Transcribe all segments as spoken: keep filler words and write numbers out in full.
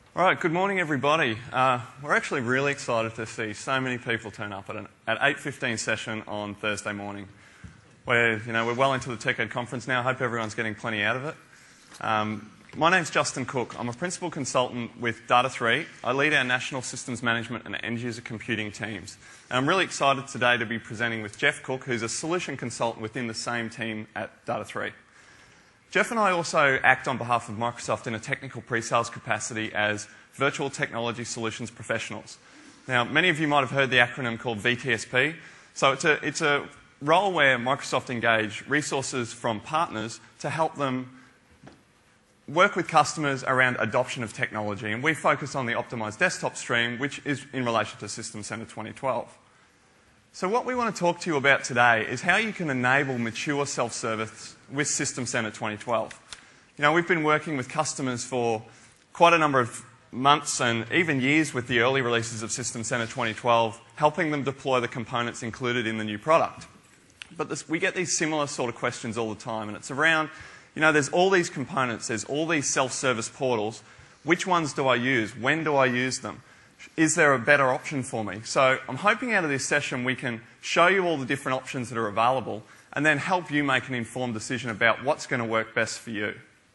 All right, good morning, everybody. Uh, we're actually really excited to see so many people turn up at an at eight fifteen session on Thursday morning. We're, you know, we're well into the TechEd conference now. I hope everyone's getting plenty out of it. Um, my name's Justin Cook. I'm a principal consultant with Data three. I lead our national systems management and end-user computing teams. And I'm really excited today to be presenting with Jeff Cook, who's a solution consultant within the same team at Data three. Jeff and I also act on behalf of Microsoft in a technical pre-sales capacity as Virtual Technology Solutions Professionals. Now, many of you might have heard the acronym called V T S P. So it's a, it's a role where Microsoft engage resources from partners to help them work with customers around adoption of technology. And we focus on the optimized desktop stream, which is in relation to System Center twenty twelve. So what we want to talk to you about today is how you can enable mature self-service with System Center twenty twelve. You know, we've been working with customers for quite a number of months and even years with the early releases of System Center twenty twelve, helping them deploy the components included in the new product. But this, we get these similar sort of questions all the time, and it's around, you know, there's all these components, there's all these self-service portals. Which ones do I use? When do I use them? Is there a better option for me? So I'm hoping out of this session we can show you all the different options that are available and then help you make an informed decision about what's going to work best for you.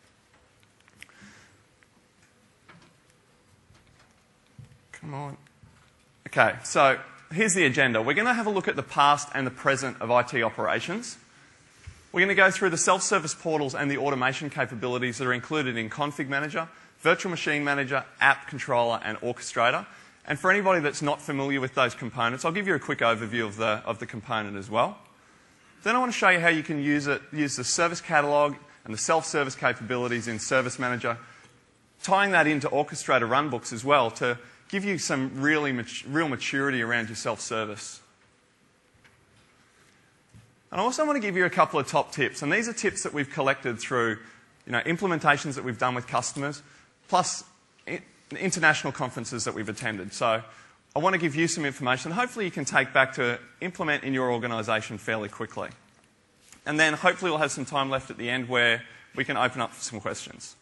Come on. Okay, so here's the agenda. We're going to have a look at the past and the present of I T operations. We're going to go through the self-service portals and the automation capabilities that are included in Config Manager, Virtual Machine Manager, App Controller, and Orchestrator. And for anybody that's not familiar with those components, I'll give you a quick overview of the, of the component as well. Then I want to show you how you can use it, use the service catalog and the self-service capabilities in Service Manager, tying that into Orchestrator runbooks as well to give you some really mat- real maturity around your self-service. And I also want to give you a couple of top tips. And these are tips that we've collected through, you know, implementations that we've done with customers, plus international conferences that we've attended. So I want to give you some information that hopefully you can take back to implement in your organisation fairly quickly. And then hopefully we'll have some time left at the end where we can open up for some questions.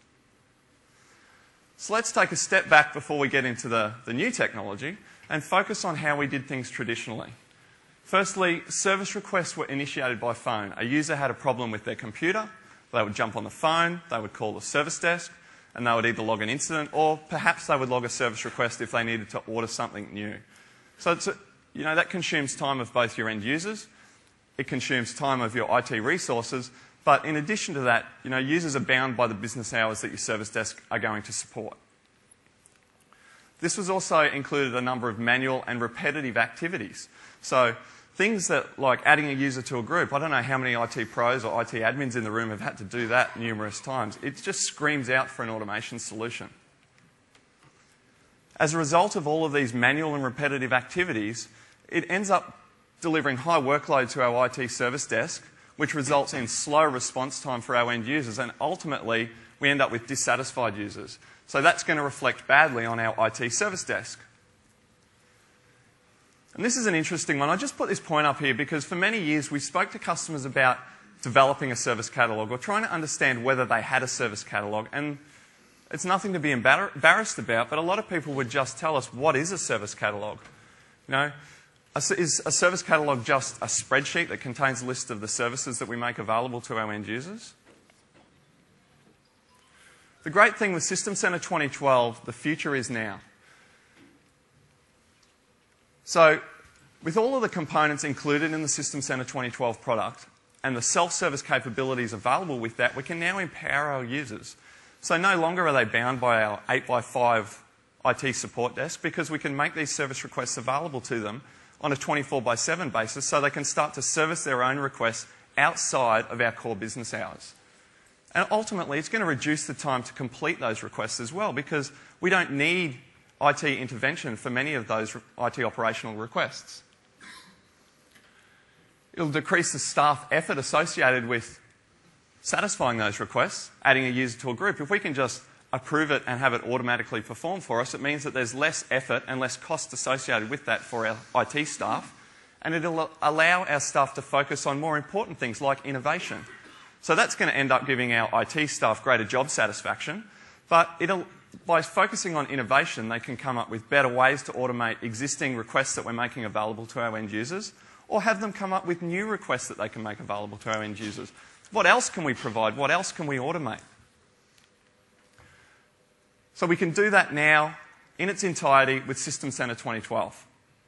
So let's take a step back before we get into the, the new technology and focus on how we did things traditionally. Firstly, service requests were initiated by phone. A user had a problem with their computer, they would jump on the phone, they would call the service desk, and they would either log an incident or perhaps they would log a service request if they needed to order something new. So it's a, you know, that consumes time of both your end users, it consumes time of your I T resources, but in addition to that, you know, users are bound by the business hours that your service desk are going to support. This was also included a number of manual and repetitive activities. So things that, like adding a user to a group, I don't know how many I T pros or I T admins in the room have had to do that numerous times. It just screams out for an automation solution. As a result of all of these manual and repetitive activities, it ends up delivering high workload to our I T service desk, which results in slow response time for our end users, and ultimately we end up with dissatisfied users. So that's going to reflect badly on our I T service desk. And this is an interesting one. I just put this point up here because for many years we spoke to customers about developing a service catalog or trying to understand whether they had a service catalog. And it's nothing to be embar- embarrassed about, but a lot of people would just tell us, what is a service catalog? You know, is a service catalog just a spreadsheet that contains a list of the services that we make available to our end users? The great thing with System Center twenty twelve, the future is now. So with all of the components included in the System Center twenty twelve product and the self-service capabilities available with that, we can now empower our users. So no longer are they bound by our eight by five I T support desk because we can make these service requests available to them on a twenty-four by seven basis so they can start to service their own requests outside of our core business hours. And ultimately, it's going to reduce the time to complete those requests as well because we don't need I T intervention for many of those I T operational requests. It'll decrease the staff effort associated with satisfying those requests, adding a user to a group. If we can just approve it and have it automatically perform for us, it means that there's less effort and less cost associated with that for our I T staff, and it'll allow our staff to focus on more important things like innovation. So that's going to end up giving our I T staff greater job satisfaction, but it'll by focusing on innovation, they can come up with better ways to automate existing requests that we're making available to our end users, or have them come up with new requests that they can make available to our end users. What else can we provide? What else can we automate? So we can do that now in its entirety with System Center twenty twelve.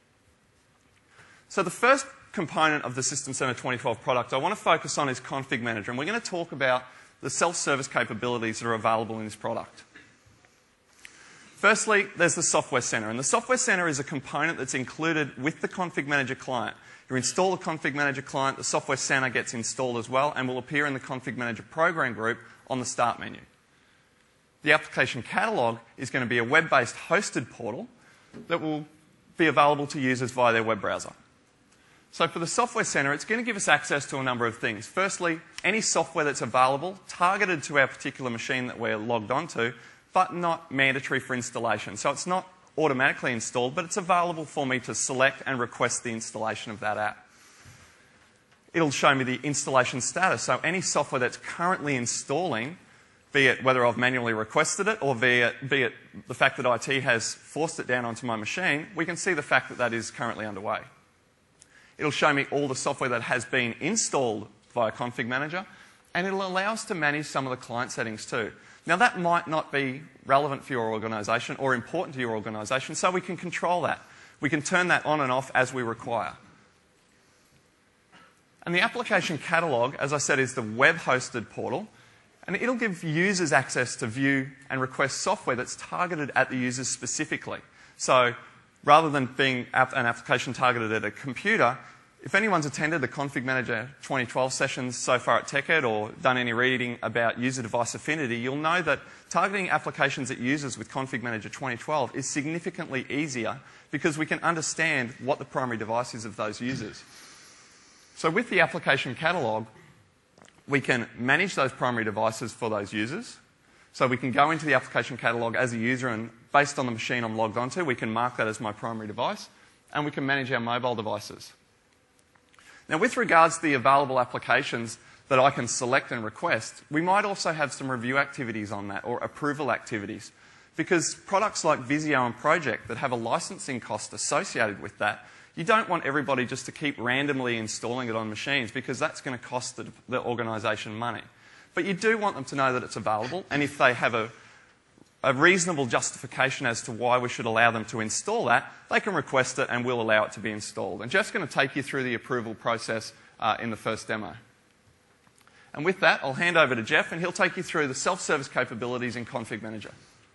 So the first component of the System Center twenty twelve product I want to focus on is Config Manager, and we're going to talk about the self-service capabilities that are available in this product. Firstly, there's the Software Center, and the Software Center is a component that's included with the Config Manager client. You install the Config Manager client, the Software Center gets installed as well, and will appear in the Config Manager program group on the Start menu. The Application Catalog is going to be a web-based hosted portal that will be available to users via their web browser. So for the Software Center, it's going to give us access to a number of things. Firstly, any software that's available, targeted to our particular machine that we're logged onto, but not mandatory for installation. So it's not automatically installed, but it's available for me to select and request the installation of that app. It'll show me the installation status. So any software that's currently installing, be it whether I've manually requested it or be it, be it the fact that I T has forced it down onto my machine, we can see the fact that that is currently underway. It'll show me all the software that has been installed via Config Manager, and it'll allow us to manage some of the client settings too. Now that might not be relevant for your organisation or important to your organisation, so we can control that. We can turn that on and off as we require. And the Application Catalog, as I said, is the web-hosted portal, and it'll give users access to view and request software that's targeted at the users specifically. So rather than being an application targeted at a computer, if anyone's attended the Config Manager twenty twelve sessions so far at TechEd or done any reading about user device affinity, you'll know that targeting applications at users with Config Manager twenty twelve is significantly easier because we can understand what the primary device is of those users. So with the Application Catalog, we can manage those primary devices for those users. So we can go into the Application Catalog as a user, and based on the machine I'm logged onto, we can mark that as my primary device, and we can manage our mobile devices. Now, with regards to the available applications that I can select and request, we might also have some review activities on that, or approval activities, because products like Visio and Project that have a licensing cost associated with that, you don't want everybody just to keep randomly installing it on machines, because that's going to cost the, the organisation money. But you do want them to know that it's available, and if they have a, a reasonable justification as to why we should allow them to install that, they can request it and we'll allow it to be installed. And Jeff's going to take you through the approval process uh, in the first demo. And with that, I'll hand over to Jeff, and he'll take you through the self-service capabilities in Config Manager.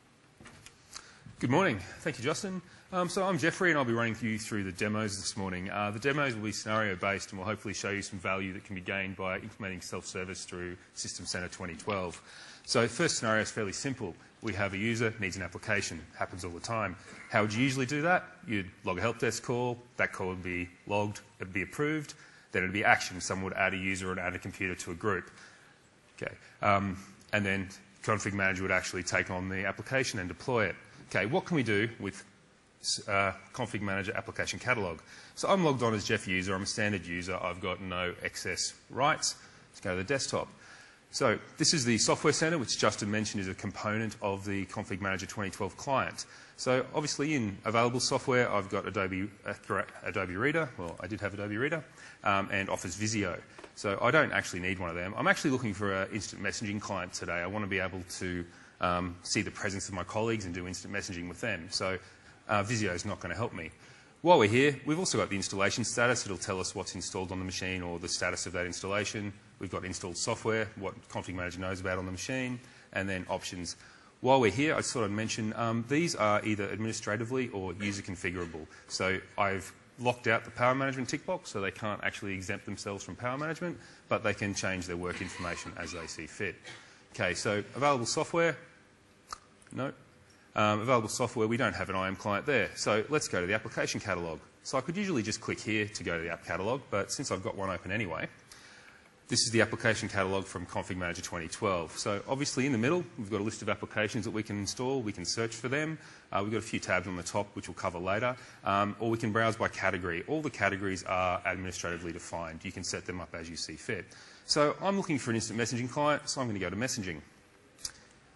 Good morning. Thank you, Justin. Um, so I'm Jeffrey, and I'll be running you through the demos this morning. Uh, the demos will be scenario-based and will hopefully show you some value that can be gained by implementing self-service through System Center twenty twelve. So first scenario is fairly simple. We have a user, needs an application. Happens all the time. How would you usually do that? You'd log a help desk call. That call would be logged. It would be approved. Then it would be actioned. Someone would add a user and add a computer to a group. Okay. Um, and then Config Manager would actually take on the application and deploy it. Okay, what can we do with uh, Config Manager Application Catalog? So I'm logged on as Jeff user. I'm a standard user. I've got no excess rights. Let's go to the desktop. So this is the Software Center, which Justin mentioned is a component of the Config Manager twenty twelve client. So obviously in available software, I've got Adobe, uh, Adobe Reader. Well, I did have Adobe Reader, um, and Office Visio. So I don't actually need one of them. I'm actually looking for an instant messaging client today. I want to be able to um, see the presence of my colleagues and do instant messaging with them. So uh, Visio is not going to help me. While we're here, we've also got the installation status. It'll tell us what's installed on the machine or the status of that installation. We've got installed software, what Config Manager knows about on the machine, and then options. While we're here, I just thought I'd mention um, these are either administratively or user configurable. So I've locked out the power management tick box, so they can't actually exempt themselves from power management, but they can change their work information as they see fit. Okay, so available software. No. Um, available software, we don't have an I A M client there. So let's go to the application catalog. So I could usually just click here to go to the app catalog, but since I've got one open anyway, this is the application catalog from Config Manager twenty twelve. So obviously in the middle, we've got a list of applications that we can install. We can search for them. Uh, we've got a few tabs on the top, which we'll cover later. Um, or we can browse by category. All the categories are administratively defined. You can set them up as you see fit. So I'm looking for an instant messaging client, so I'm going to go to messaging.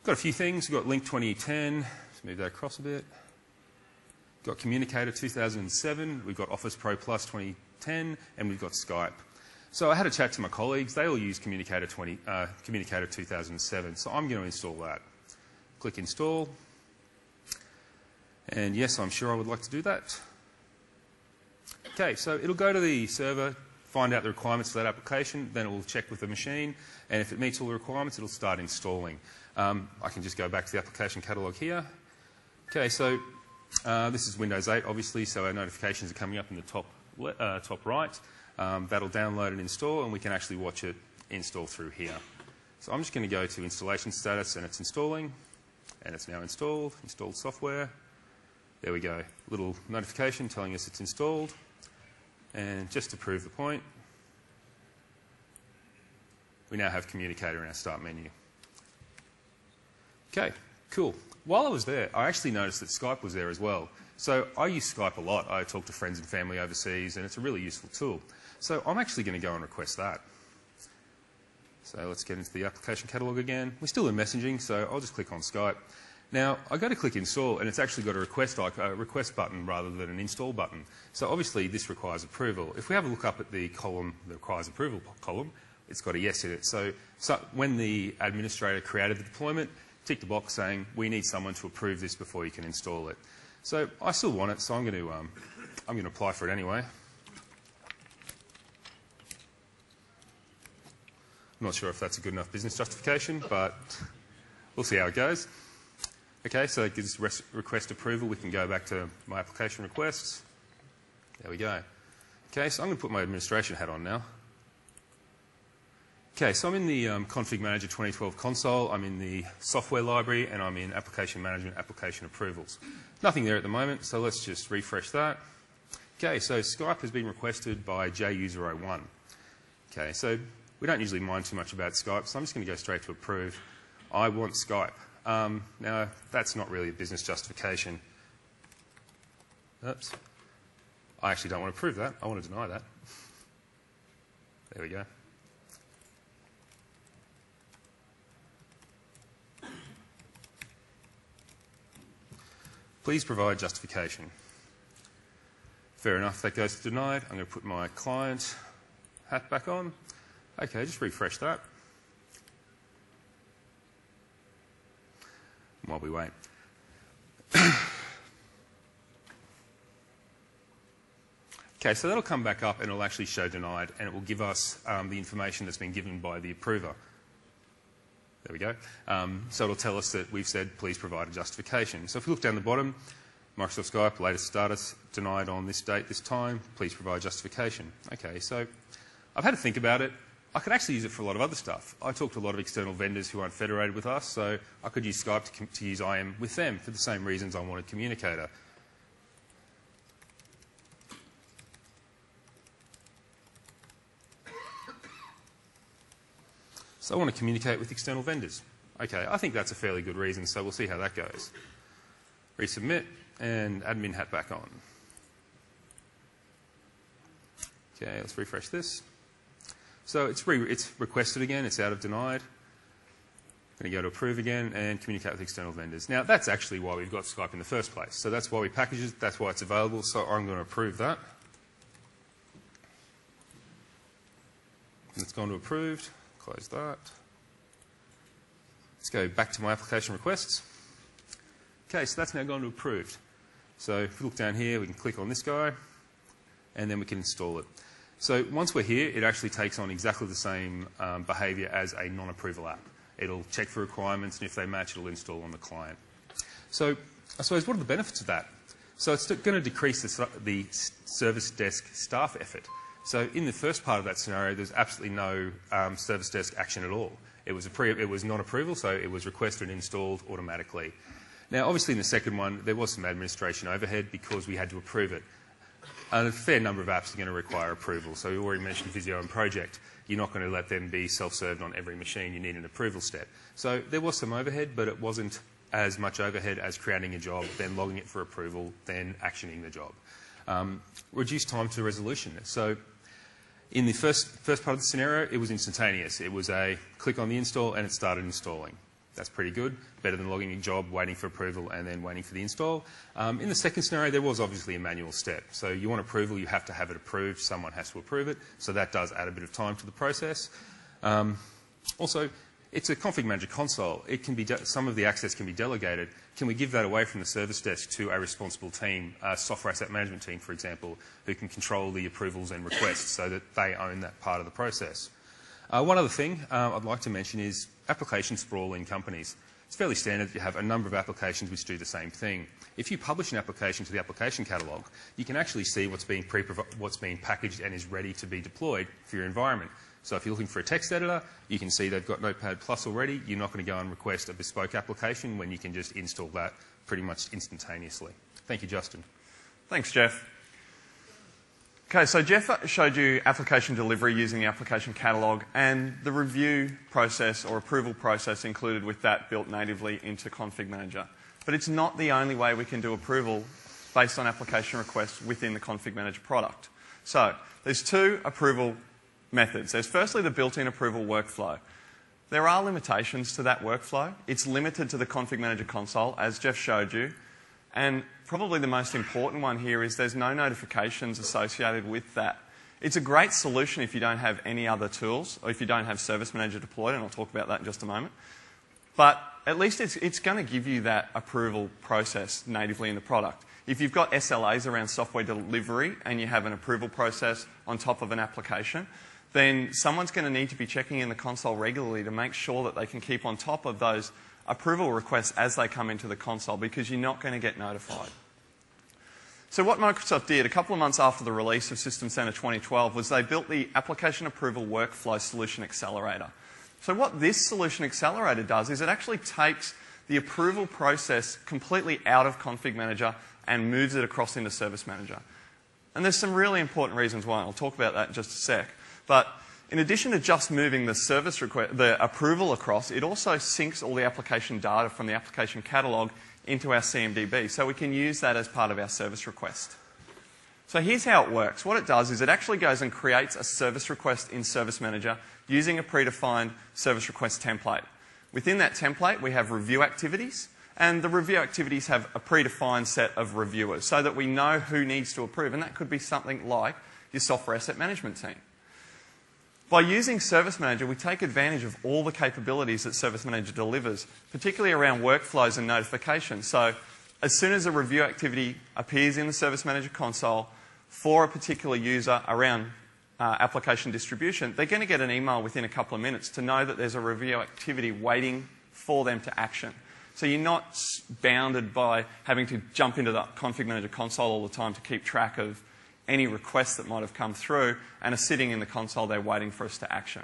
got a few things. We've got Link twenty ten. Let's move that across a bit. Got Communicator two thousand seven. We've got Office Pro Plus twenty ten, and we've got Skype. So I had a chat to my colleagues. They all use Communicator, twenty, uh, Communicator two thousand seven, so I'm going to install that. Click Install. And yes, I'm sure I would like to do that. Okay, so it'll go to the server, find out the requirements for that application, then it will check with the machine, and if it meets all the requirements, it'll start installing. Um, I can just go back to the application catalogue here. Okay, so uh, this is Windows eight, obviously, so our notifications are coming up in the top, uh, top right. Um, that'll download and install, and we can actually watch it install through here. So I'm just going to go to installation status, and it's installing, and it's now installed, installed software. There we go, little notification telling us it's installed. And just to prove the point, we now have Communicator in our start menu. Okay, cool. While I was there, I actually noticed that Skype was there as well. So I use Skype a lot. I talk to friends and family overseas, and it's a really useful tool. So I'm actually going to go and request that. So let's get into the application catalogue again. We're still in messaging, so I'll just click on Skype. Now, I go to click Install, and it's actually got a request, a request button rather than an install button. So obviously, this requires approval. If we have a look up at the column, the requires approval column, it's got a yes in it. So, so when the administrator created the deployment, tick the box saying, we need someone to approve this before you can install it. So I still want it, so I'm going to, um, I'm going to apply for it anyway. I'm not sure if that's a good enough business justification, but we'll see how it goes. Okay, so it gives request approval. We can go back to my application requests. There we go. Okay, so I'm going to put my administration hat on now. Okay, so I'm in the um, Config Manager twenty twelve console, I'm in the software library, and I'm in application management, application approvals. Nothing there at the moment, so let's just refresh that. Okay, so Skype has been requested by J user zero one. Okay, so we don't usually mind too much about Skype, so I'm just going to go straight to approve. I want Skype. Um, now, that's not really a business justification. Oops. I actually don't want to approve that. I want to deny that. There we go. Please provide justification. Fair enough, that goes to denied. I'm going to put my client hat back on. Okay, just refresh that. While we wait. Okay, so that'll come back up and it'll actually show denied, and it will give us um, the information that's been given by the approver. There we go. Um, so it'll tell us that we've said, please provide a justification. So if we look down the bottom, Microsoft Skype, latest status, denied on this date, this time, please provide justification. Okay, so I've had to think about it. I could actually use it for a lot of other stuff. I talk to a lot of external vendors who aren't federated with us, so I could use Skype to, to use I M with them for the same reasons I wanted Communicator. So I want to communicate with external vendors. Okay, I think that's a fairly good reason, so we'll see how that goes. Resubmit, and admin hat back on. Okay, let's refresh this. So it's, re it's requested again, it's out of denied. I'm going to go to approve again and communicate with external vendors. Now, that's actually why we've got Skype in the first place. So that's why we package it, that's why it's available, so I'm going to approve that. And it's gone to approved. Close that. Let's go back to my application requests. Okay, so that's now gone to approved. So if we look down here, we can click on this guy, and then we can install it. So once we're here, it actually takes on exactly the same um, behaviour as a non-approval app. It'll check for requirements, and if they match, it'll install on the client. So I suppose, what are the benefits of that? So it's going to decrease the, the service desk staff effort. So in the first part of that scenario, there's absolutely no um, service desk action at all. It was, a pre it was non-approval, so it was requested and installed automatically. Now, obviously, in the second one, there was some administration overhead because we had to approve it. And a fair number of apps are going to require approval. So we already mentioned Visio and Project. You're not going to let them be self-served on every machine. You need an approval step. So there was some overhead, but it wasn't as much overhead as creating a job, then logging it for approval, then actioning the job. Um, reduced time to resolution. So in the first, first part of the scenario, it was instantaneous. It was a click on the install and it started installing. That's pretty good, better than logging a job, waiting for approval, and then waiting for the install. Um, in the second scenario, there was obviously a manual step. So you want approval, you have to have it approved, someone has to approve it, so that does add a bit of time to the process. Um, also, it's a config manager console. It can be some of the access can be delegated. Can we give that away from the service desk to a responsible team, a software asset management team, for example, who can control the approvals and requests so that they own that part of the process? Uh, one other thing uh, I'd like to mention is application sprawl in companies. It's fairly standard that you have a number of applications which do the same thing. If you publish an application to the application catalogue, you can actually see what's being, pre what's being packaged and is ready to be deployed for your environment. So if you're looking for a text editor, you can see they've got Notepad Plus already. You're not going to go and request a bespoke application when you can just install that pretty much instantaneously. Thank you, Justin. Thanks, Jeff. Okay, so Jeff showed you application delivery using the application catalogue and the review process or approval process included with that built natively into Config Manager. But it's not the only way we can do approval based on application requests within the Config Manager product. So there's two approval methods. There's firstly the built-in approval workflow. There are limitations to that workflow. It's limited to the Config Manager console, as Jeff showed you. And probably the most important one here is there's no notifications associated with that. It's a great solution if you don't have any other tools or if you don't have Service Manager deployed, and I'll talk about that in just a moment. But at least it's, it's going to give you that approval process natively in the product. If you've got S L As around software delivery and you have an approval process on top of an application, then someone's going to need to be checking in the console regularly to make sure that they can keep on top of those approval requests as they come into the console, because you're not going to get notified. So what Microsoft did a couple of months after the release of System Center twenty twelve was they built the Application Approval Workflow Solution Accelerator. So what this Solution Accelerator does is it actually takes the approval process completely out of Config Manager and moves it across into Service Manager. And there's some really important reasons why. I'll talk about that in just a sec. But in addition to just moving the service request, the approval across, it also syncs all the application data from the application catalog into our C M D B, so we can use that as part of our service request. So here's how it works. What it does is it actually goes and creates a service request in Service Manager using a predefined service request template. Within that template, we have review activities, and the review activities have a predefined set of reviewers so that we know who needs to approve, and that could be something like your software asset management team. By using Service Manager, we take advantage of all the capabilities that Service Manager delivers, particularly around workflows and notifications. So as soon as a review activity appears in the Service Manager console for a particular user around uh, application distribution, they're going to get an email within a couple of minutes to know that there's a review activity waiting for them to action. So you're not bounded by having to jump into the Config Manager console all the time to keep track of any requests that might have come through and are sitting in the console there waiting for us to action.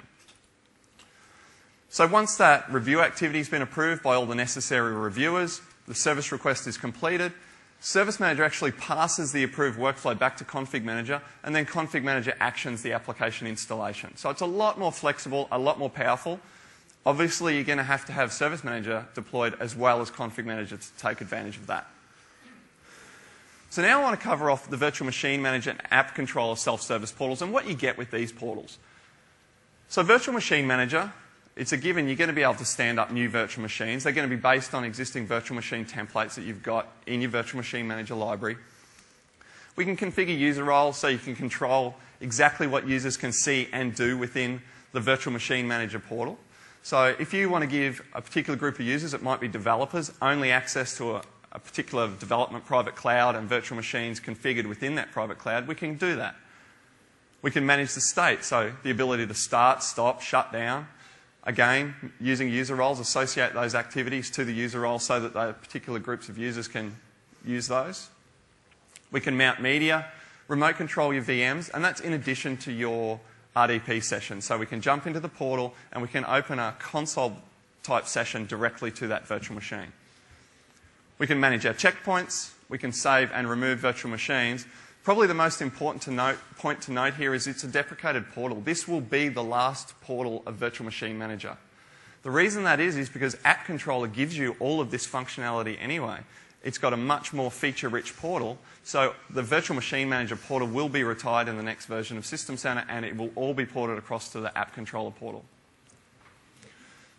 So once that review activity has been approved by all the necessary reviewers, the service request is completed, Service Manager actually passes the approved workflow back to Config Manager, and then Config Manager actions the application installation. So it's a lot more flexible, a lot more powerful. Obviously, you're going to have to have Service Manager deployed as well as Config Manager to take advantage of that. So now I want to cover off the Virtual Machine Manager and App Controller self-service portals and what you get with these portals. So Virtual Machine Manager, it's a given you're going to be able to stand up new virtual machines. They're going to be based on existing virtual machine templates that you've got in your Virtual Machine Manager library. We can configure user roles so you can control exactly what users can see and do within the Virtual Machine Manager portal. So if you want to give a particular group of users, it might be developers, only access to a a particular development private cloud and virtual machines configured within that private cloud, we can do that. We can manage the state, so the ability to start, stop, shut down. Again, using user roles, associate those activities to the user role so that those particular groups of users can use those. We can mount media, remote control your V Ms, and that's in addition to your R D P session. So we can jump into the portal and we can open a console type session directly to that virtual machine. We can manage our checkpoints, we can save and remove virtual machines. Probably the most important to note, point to note here is it's a deprecated portal. This will be the last portal of Virtual Machine Manager. The reason that is is because App Controller gives you all of this functionality anyway. It's got a much more feature-rich portal, so the Virtual Machine Manager portal will be retired in the next version of System Center, and it will all be ported across to the App Controller portal.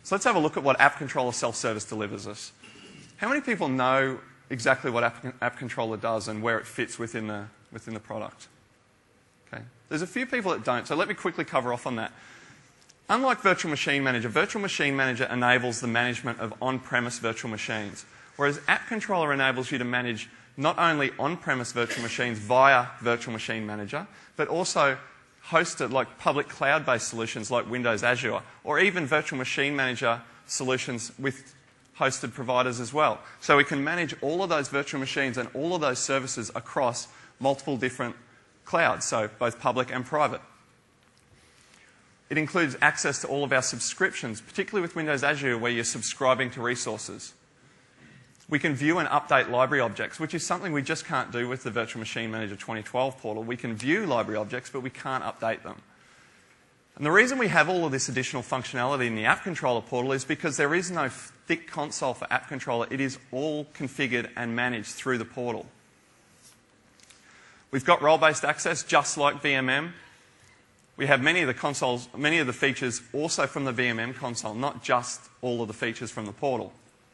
So let's have a look at what App Controller Self-Service delivers us. How many people know exactly what App, App Controller does and where it fits within the, within the product? Okay. There's a few people that don't, so let me quickly cover off on that. Unlike Virtual Machine Manager, Virtual Machine Manager enables the management of on-premise virtual machines, whereas App Controller enables you to manage not only on-premise virtual machines via Virtual Machine Manager, but also hosted like public cloud-based solutions like Windows Azure, or even Virtual Machine Manager solutions with hosted providers as well. So we can manage all of those virtual machines and all of those services across multiple different clouds, so both public and private. It includes access to all of our subscriptions, particularly with Windows Azure, where you're subscribing to resources. We can view and update library objects, which is something we just can't do with the Virtual Machine Manager twenty twelve portal. We can view library objects, but we can't update them. And the reason we have all of this additional functionality in the App Controller portal is because there is no thick console for App Controller. It is all configured and managed through the portal. We've got role-based access, just like V M M. We have many of the consoles, many of the features also from the V M M console, not just all of the features from the portal.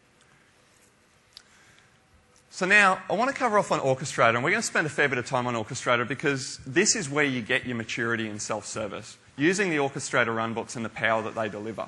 So now, I want to cover off on Orchestrator, and we're going to spend a fair bit of time on Orchestrator because this is where you get your maturity in self-service, using the Orchestrator runbooks and the power that they deliver.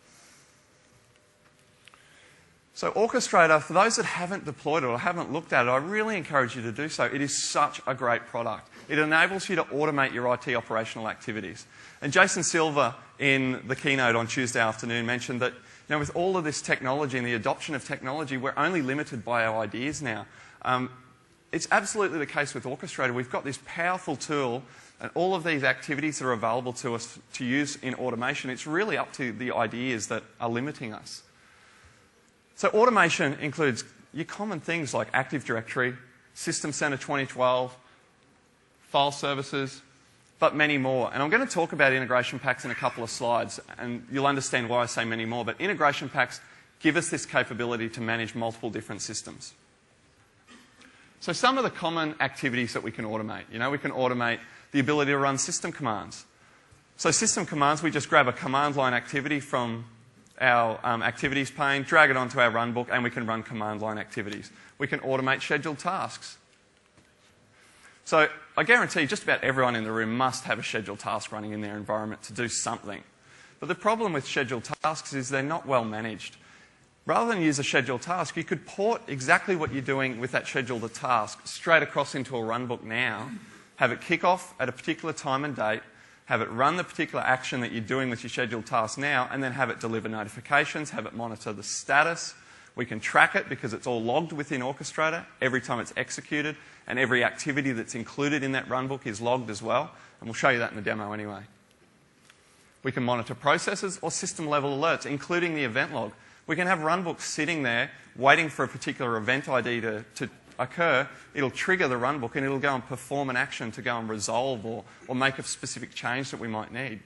So Orchestrator, for those that haven't deployed it or haven't looked at it, I really encourage you to do so. It is such a great product. It enables you to automate your I T operational activities. And Jason Silva, in the keynote on Tuesday afternoon, mentioned that you know, with all of this technology and the adoption of technology, we're only limited by our ideas now. Um, it's absolutely the case with Orchestrator. We've got this powerful tool and all of these activities that are available to us to use in automation. It's really up to the ideas that are limiting us. So automation includes your common things like Active Directory, System Center twenty twelve, file services, but many more. And I'm going to talk about integration packs in a couple of slides, and you'll understand why I say many more. But integration packs give us this capability to manage multiple different systems. So some of the common activities that we can automate. You know, we can automate the ability to run system commands. So system commands, we just grab a command line activity from our um, activities pane, drag it onto our runbook, and we can run command line activities. We can automate scheduled tasks. So I guarantee just about everyone in the room must have a scheduled task running in their environment to do something. But the problem with scheduled tasks is they're not well managed. Rather than use a scheduled task, you could port exactly what you're doing with that scheduled task straight across into a runbook now, have it kick off at a particular time and date, have it run the particular action that you're doing with your scheduled task now, and then have it deliver notifications, have it monitor the status. We can track it because it's all logged within Orchestrator every time it's executed, and every activity that's included in that runbook is logged as well, and we'll show you that in the demo anyway. We can monitor processes or system-level alerts, including the event log. We can have runbooks sitting there waiting for a particular event I D to, to occur. It'll trigger the runbook and it'll go and perform an action to go and resolve or, or make a specific change that we might need.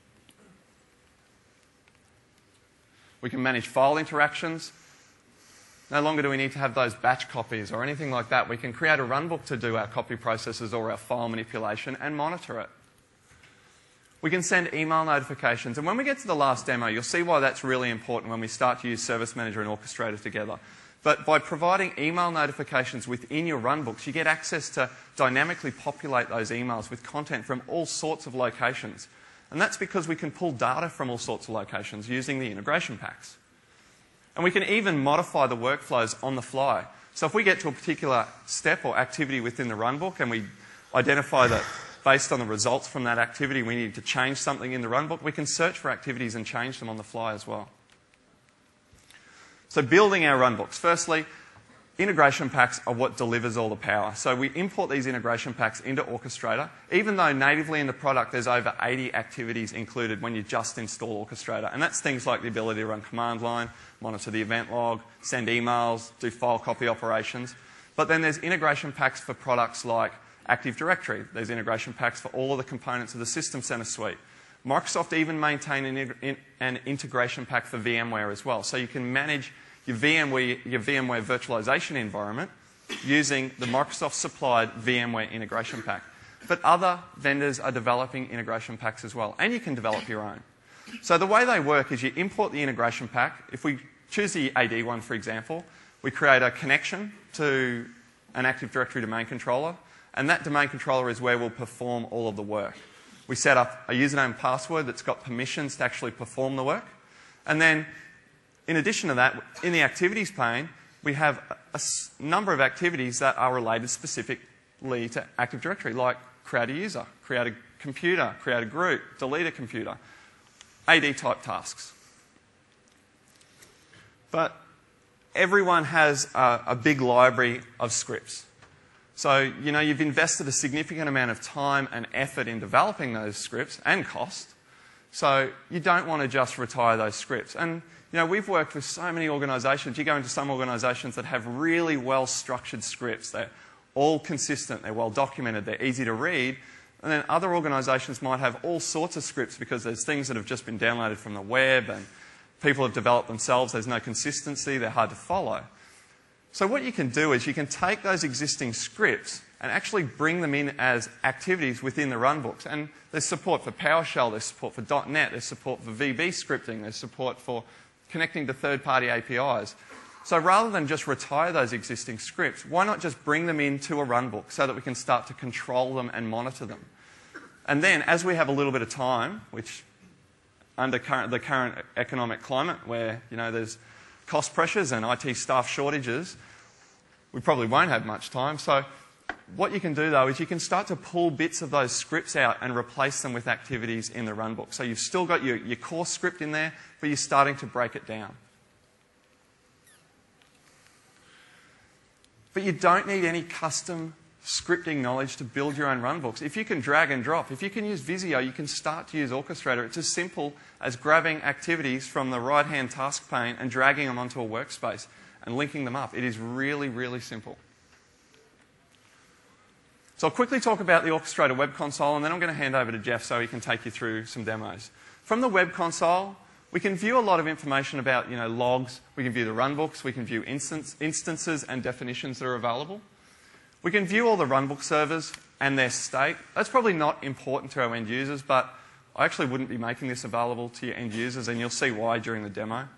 We can manage file interactions. No longer do we need to have those batch copies or anything like that. We can create a runbook to do our copy processes or our file manipulation and monitor it. We can send email notifications. And when we get to the last demo, you'll see why that's really important when we start to use Service Manager and Orchestrator together. But by providing email notifications within your runbooks, you get access to dynamically populate those emails with content from all sorts of locations. And that's because we can pull data from all sorts of locations using the integration packs. And we can even modify the workflows on the fly. So if we get to a particular step or activity within the runbook and we identify that based on the results from that activity we need to change something in the runbook, we can search for activities and change them on the fly as well. So building our runbooks. Firstly, integration packs are what delivers all the power. So we import these integration packs into Orchestrator, even though natively in the product there's over eighty activities included when you just install Orchestrator. And that's things like the ability to run command line, monitor the event log, send emails, do file copy operations. But then there's integration packs for products like Active Directory. There's integration packs for all of the components of the System Center suite. Microsoft even maintain an, an integration pack for VMware as well. So you can manage your VMware, your VMware virtualization environment using the Microsoft-supplied VMware integration pack. But other vendors are developing integration packs as well, and you can develop your own. So the way they work is you import the integration pack. If we choose the A D one, for example, we create a connection to an Active Directory domain controller, and that domain controller is where we'll perform all of the work. We set up a username and password that's got permissions to actually perform the work. And then, in addition to that, in the activities pane, we have a, a number of activities that are related specifically to Active Directory, like create a user, create a computer, create a group, delete a computer, A D type tasks. But everyone has a, a big library of scripts. So, you know, you've invested a significant amount of time and effort in developing those scripts and cost. So you don't want to just retire those scripts. And, you know, we've worked with so many organisations. You go into some organisations that have really well-structured scripts. They're all consistent. They're well-documented. They're easy to read. And then other organisations might have all sorts of scripts because there's things that have just been downloaded from the web and people have developed themselves. There's no consistency. They're hard to follow. So what you can do is you can take those existing scripts and actually bring them in as activities within the runbooks. And there's support for PowerShell, there's support for dot net, there's support for V B scripting, there's support for connecting to third-party A P Is. So rather than just retire those existing scripts, why not just bring them into a runbook so that we can start to control them and monitor them? And then, as we have a little bit of time, which under current, the current economic climate where, you know, there's cost pressures and I T staff shortages, we probably won't have much time. So what you can do, though, is you can start to pull bits of those scripts out and replace them with activities in the runbook. So you've still got your, your core script in there, but you're starting to break it down. But you don't need any custom scripting knowledge to build your own runbooks. If you can drag and drop, if you can use Visio, you can start to use Orchestrator. It's as simple as grabbing activities from the right-hand task pane and dragging them onto a workspace and linking them up. It is really, really simple. So I'll quickly talk about the Orchestrator web console, and then I'm going to hand over to Jeff so he can take you through some demos. From the web console, we can view a lot of information about, you know, logs. We can view the runbooks. We can view instance, instances and definitions that are available. We can view all the runbook servers and their state. That's probably not important to our end users, but I actually wouldn't be making this available to your end users, and you'll see why during the demo.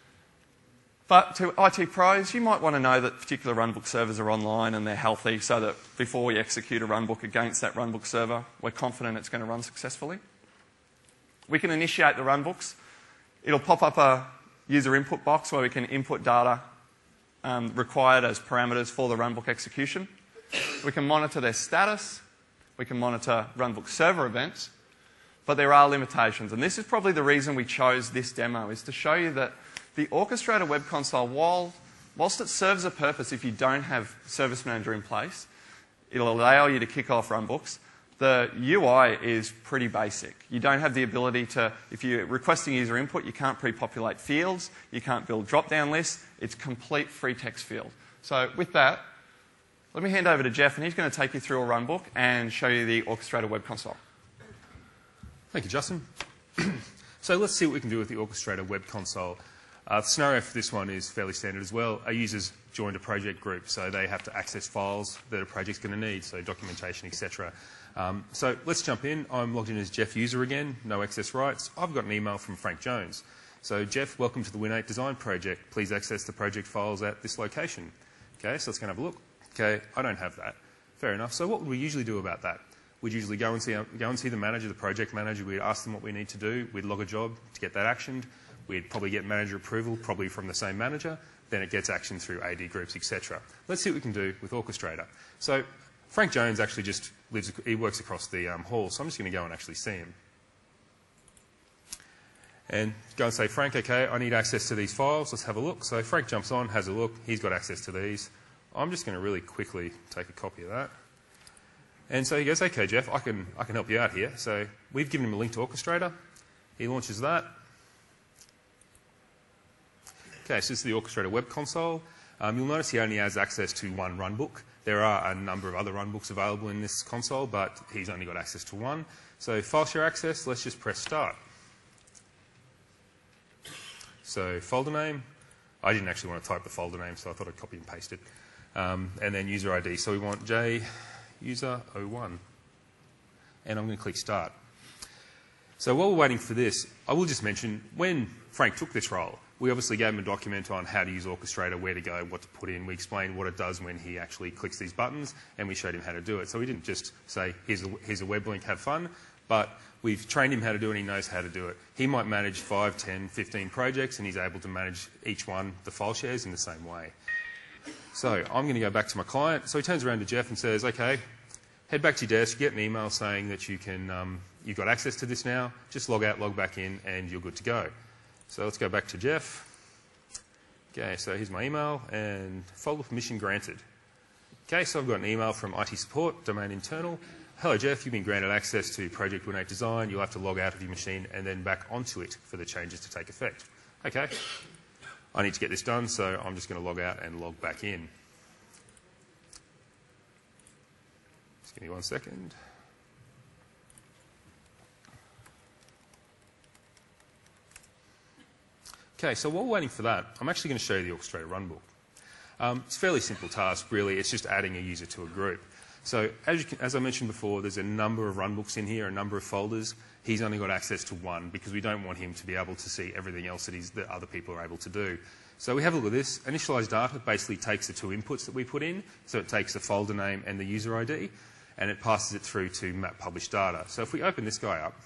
But to I T pros, you might want to know that particular runbook servers are online and they're healthy so that before we execute a runbook against that runbook server, we're confident it's going to run successfully. We can initiate the runbooks. It'll pop up a user input box where we can input data um, required as parameters for the runbook execution. We can monitor their status. We can monitor runbook server events. But there are limitations. And this is probably the reason we chose this demo, is to show you that the Orchestrator web console, while, whilst it serves a purpose if you don't have Service Manager in place, it'll allow you to kick off runbooks. The U I is pretty basic. You don't have the ability to, if you're requesting user input, you can't pre-populate fields, you can't build drop-down lists. It's complete free text field. So with that, let me hand over to Jeff, and he's going to take you through a runbook and show you the Orchestrator web console. Thank you, Justin. So let's see what we can do with the Orchestrator web console. Uh, the scenario for this one is fairly standard as well. Our users joined a project group, so they have to access files that a project's going to need, so documentation, et cetera. Um, so let's jump in. I'm logged in as Jeff user again, no access rights. I've got an email from Frank Jones. So Jeff, welcome to the Win eight design project. Please access the project files at this location. Okay, so let's go and have a look. Okay, I don't have that. Fair enough. So what would we usually do about that? We'd usually go and see, go and see the manager, the project manager. We'd ask them what we need to do. We'd log a job to get that actioned. We'd probably get manager approval, probably from the same manager. Then it gets actioned through A D groups, et cetera. Let's see what we can do with Orchestrator. So Frank Jones actually just lives, he works across the um, hall, so I'm just going to go and actually see him. And go and say, Frank, okay, I need access to these files. Let's have a look. So Frank jumps on, has a look. He's got access to these. I'm just going to really quickly take a copy of that. And so he goes, okay, Jeff, I can, I can help you out here. So we've given him a link to Orchestrator. He launches that. Okay, so this is the Orchestrator web console. Um, you'll notice he only has access to one runbook. There are a number of other runbooks available in this console, but he's only got access to one. So file share access, let's just press start. So folder name. I didn't actually want to type the folder name, so I thought I'd copy and paste it. Um, and then user I D. So we want J user zero one. And I'm going to click start. So while we're waiting for this, I will just mention, when Frank took this role, we obviously gave him a document on how to use Orchestrator, where to go, what to put in. We explained what it does when he actually clicks these buttons, and we showed him how to do it. So we didn't just say, here's a, here's a web link, have fun, but we've trained him how to do it and he knows how to do it. He might manage five, ten, fifteen projects, and he's able to manage each one, the file shares, in the same way. So I'm going to go back to my client. So he turns around to Jeff and says, okay, head back to your desk, get an email saying that you can, um, you've got access to this now, just log out, log back in, and you're good to go. So let's go back to Jeff. Okay, so here's my email, and folder permission granted. Okay, so I've got an email from I T support, domain internal. Hello Jeff, you've been granted access to Project Win eight Design. You'll have to log out of your machine and then back onto it for the changes to take effect. Okay, I need to get this done, so I'm just going to log out and log back in. Just give me one second. Okay, so while we're waiting for that, I'm actually going to show you the Orchestrator runbook. Um, it's a fairly simple task, really. It's just adding a user to a group. So as, you can, as I mentioned before, there's a number of runbooks in here, a number of folders. He's only got access to one because we don't want him to be able to see everything else that, he's, that other people are able to do. So we have a look at this. Initialize data basically takes the two inputs that we put in. So it takes the folder name and the user I D, and it passes it through to map publish data. So if we open this guy up,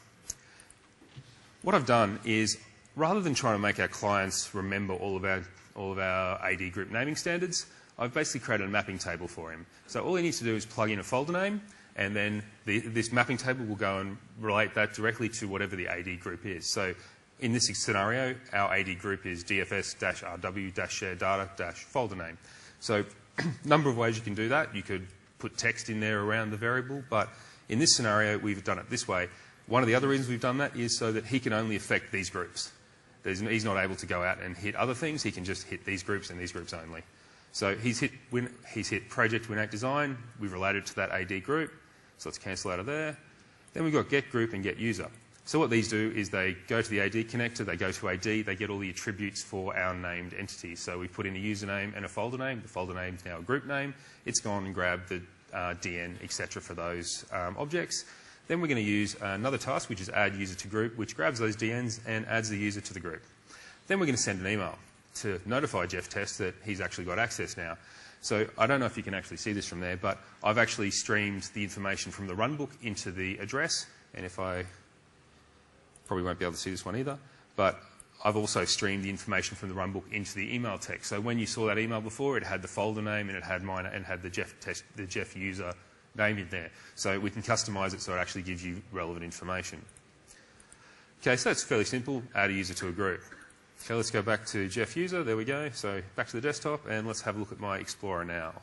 what I've done is, rather than trying to make our clients remember all of our, all of our A D group naming standards, I've basically created a mapping table for him. So all he needs to do is plug in a folder name, and then the, this mapping table will go and relate that directly to whatever the A D group is. So in this scenario, our A D group is D F S R W shared data folder name. So a number of ways you can do that. You could put text in there around the variable, but in this scenario, we've done it this way. One of the other reasons we've done that is so that he can only affect these groups. There's, he's not able to go out and hit other things. He can just hit these groups and these groups only. So he's hit, win, he's hit Project Win eight Design. We've related to that A D group. So let's cancel out of there. Then we've got Get Group and Get User. So what these do is they go to the A D connector, they go to A D, they get all the attributes for our named entities. So we put in a username and a folder name. The folder name is now a group name. It's gone and grabbed the uh, D N, et cetera for those um, objects. Then we're going to use another task, which is add user to group, which grabs those D Ns and adds the user to the group. Then we're going to send an email to notify Jeff Test that he's actually got access now. So I don't know if you can actually see this from there, but I've actually streamed the information from the runbook into the address. And if I probably won't be able to see this one either, but I've also streamed the information from the runbook into the email text. So when you saw that email before, it had the folder name and it had mine and had the Jeff Test, the Jeff user name in there. So we can customize it so it actually gives you relevant information. Okay, so it's fairly simple. Add a user to a group. Okay, let's go back to Jeff user. There we go. So back to the desktop, and let's have a look at my Explorer now.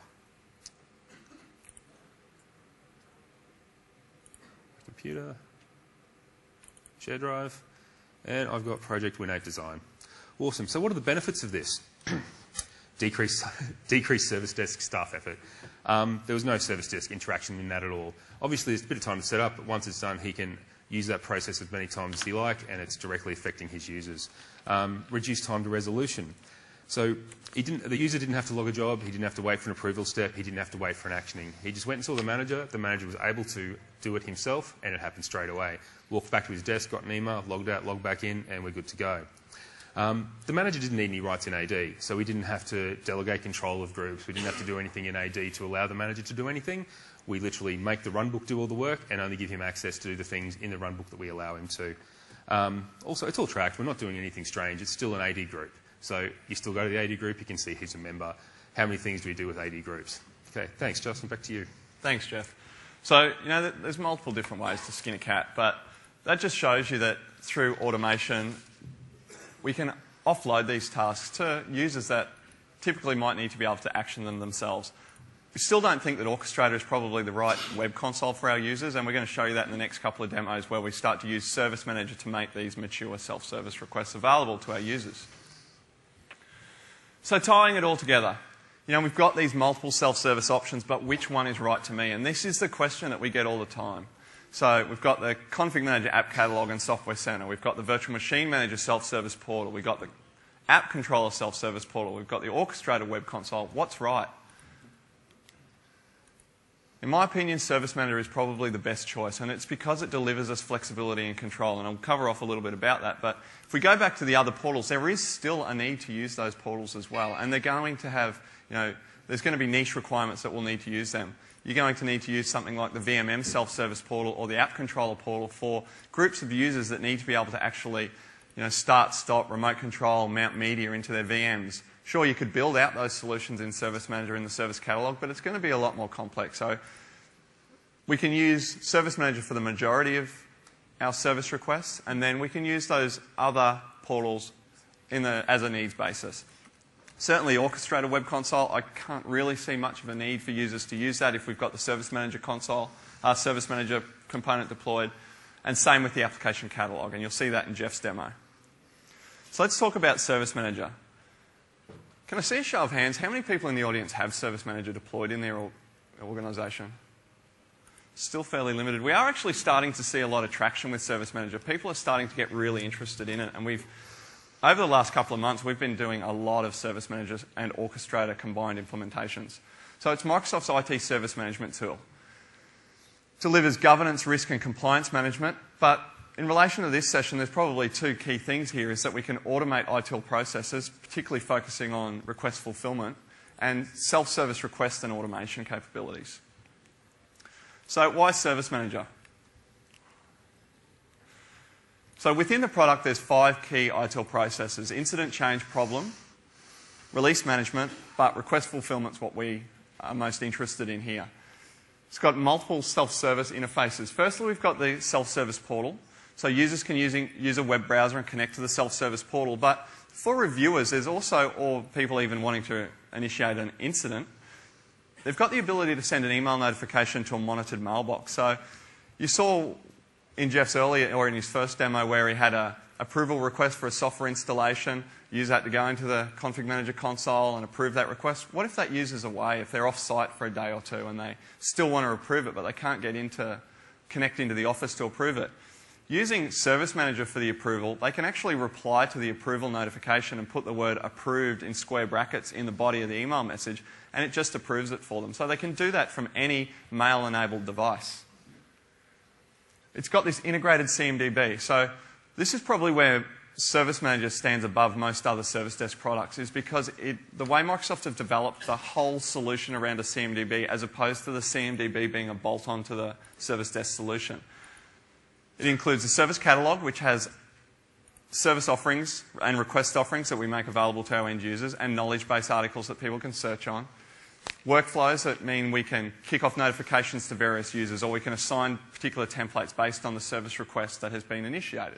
Computer, share drive, and I've got Project Win eight Design. Awesome. So what are the benefits of this? Decrease, decrease service desk staff effort. Um, there was no service desk interaction in that at all. Obviously, there's a bit of time to set up, but once it's done, he can use that process as many times as he like, and it's directly affecting his users. Um, reduce time to resolution. So he didn't, the user didn't have to log a job, he didn't have to wait for an approval step, he didn't have to wait for an actioning. He just went and saw the manager, the manager was able to do it himself, and it happened straight away. Walked back to his desk, got an email, logged out, logged back in, and we're good to go. Um, the manager didn't need any rights in A D, so we didn't have to delegate control of groups. We didn't have to do anything in A D to allow the manager to do anything. We literally make the runbook do all the work and only give him access to do the things in the runbook that we allow him to. Um, also, it's all tracked. We're not doing anything strange. It's still an A D group. So you still go to the A D group, you can see who's a member. How many things do we do with A D groups? Okay, thanks, Justin. Back to you. Thanks, Jeff. So, you know, there's multiple different ways to skin a cat, but that just shows you that through automation, we can offload these tasks to users that typically might need to be able to action them themselves. We still don't think that Orchestrator is probably the right web console for our users, and we're going to show you that in the next couple of demos where we start to use Service Manager to make these mature self-service requests available to our users. So tying it all together, you know, we've got these multiple self-service options, but which one is right to me? And this is the question that we get all the time. So we've got the Config Manager App Catalog and Software Center. We've got the Virtual Machine Manager Self-Service Portal. We've got the App Controller Self-Service Portal. We've got the Orchestrator Web Console. What's right? In my opinion, Service Manager is probably the best choice, and it's because it delivers us flexibility and control, and I'll cover off a little bit about that. But if we go back to the other portals, there is still a need to use those portals as well, and they're going to have, you know, there's going to be niche requirements that will need to use them. You're going to need to use something like the V M M self-service portal or the app controller portal for groups of users that need to be able to actually, you know, start, stop, remote control, mount media into their V Ms. Sure, you could build out those solutions in Service Manager in the service catalog, but it's going to be a lot more complex. So we can use Service Manager for the majority of our service requests, and then we can use those other portals in the, as a needs basis. Certainly, Orchestrator Web Console, I can't really see much of a need for users to use that if we've got the Service Manager console, uh, Service Manager component deployed, and same with the application catalog, and you'll see that in Jeff's demo. So let's talk about Service Manager. Can I see a show of hands? How many people in the audience have Service Manager deployed in their organisation? Still fairly limited. We are actually starting to see a lot of traction with Service Manager. People are starting to get really interested in it, and we've, over the last couple of months, we've been doing a lot of Service Manager and Orchestrator combined implementations. So it's Microsoft's I T service management tool. It delivers governance, risk, and compliance management, but in relation to this session, there's probably two key things here, is that we can automate I T I L processes, particularly focusing on request fulfillment, and self-service request and automation capabilities. So why Service Manager? So within the product, there's five key I T I L processes: incident, change, problem, release management, but request fulfillment is what we are most interested in here. It's got multiple self-service interfaces. Firstly, we've got the self-service portal. So users can using, use a web browser and connect to the self-service portal. But for reviewers, there's also, or people even wanting to initiate an incident, they've got the ability to send an email notification to a monitored mailbox. So you saw in Jeff's earlier, or in his first demo, where he had an approval request for a software installation. User had to go into the Config Manager console and approve that request. What if that user's away, if they're off-site for a day or two and they still want to approve it, but they can't get into, connect into the office to approve it? Using Service Manager for the approval, they can actually reply to the approval notification and put the word approved in square brackets in the body of the email message, and it just approves it for them. So they can do that from any mail-enabled device. It's got this integrated C M D B. So this is probably where Service Manager stands above most other Service Desk products, is because it, the way Microsoft have developed the whole solution around a C M D B, as opposed to the C M D B being a bolt-on to the Service Desk solution. It includes a service catalog, which has service offerings and request offerings that we make available to our end users, and knowledge base articles that people can search on. Workflows that mean we can kick off notifications to various users, or we can assign particular templates based on the service request that has been initiated.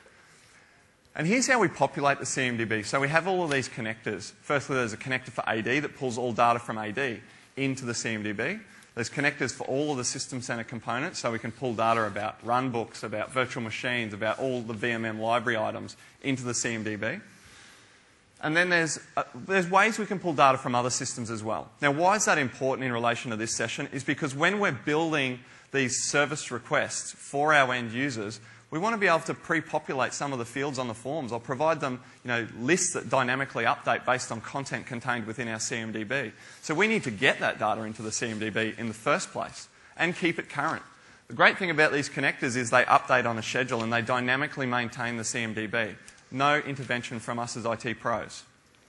And here's how we populate the C M D B. So we have all of these connectors. Firstly, there's a connector for A D that pulls all data from A D into the C M D B. There's connectors for all of the System Center components, so we can pull data about runbooks, about virtual machines, about all the V M M library items into the C M D B. And then there's, uh, there's ways we can pull data from other systems as well. Now, why is that important in relation to this session? Is because when we're building these service requests for our end users, we want to be able to pre-populate some of the fields on the forms, or provide them, you know, lists that dynamically update based on content contained within our C M D B. So we need to get that data into the C M D B in the first place and keep it current. The great thing about these connectors is they update on a schedule and they dynamically maintain the C M D B. No intervention from us as I T pros.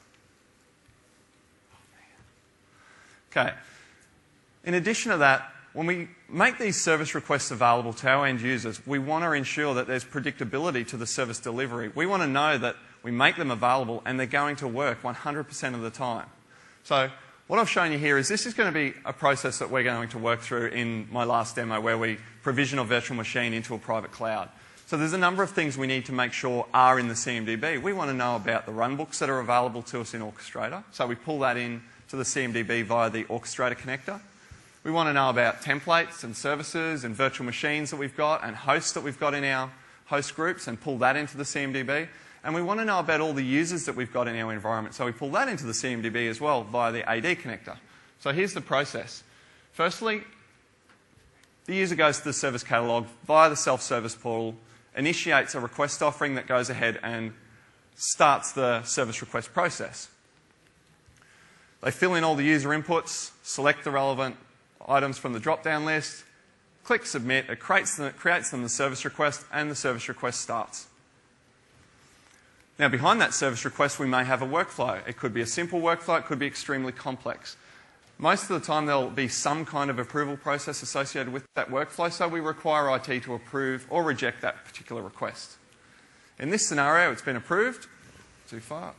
Okay. In addition to that, when we make these service requests available to our end users, we want to ensure that there's predictability to the service delivery. We want to know that we make them available and they're going to work one hundred percent of the time. So what I've shown you here is this is going to be a process that we're going to work through in my last demo, where we provision a virtual machine into a private cloud. So there's a number of things we need to make sure are in the C M D B. We want to know about the runbooks that are available to us in Orchestrator. So we pull that in to the C M D B via the Orchestrator connector. We want to know about templates and services and virtual machines that we've got and hosts that we've got in our host groups, and pull that into the C M D B. And we want to know about all the users that we've got in our environment. So we pull that into the C M D B as well via the A D connector. So here's the process. Firstly, the user goes to the service catalog via the self-service portal, initiates a request offering that goes ahead and starts the service request process. They fill in all the user inputs, select the relevant items from the drop-down list, click Submit, it creates, the, creates them the service request, and the service request starts. Now, behind that service request, we may have a workflow. It could be a simple workflow, it could be extremely complex. Most of the time, there will be some kind of approval process associated with that workflow, so we require I T to approve or reject that particular request. In this scenario, it's been approved. Too far.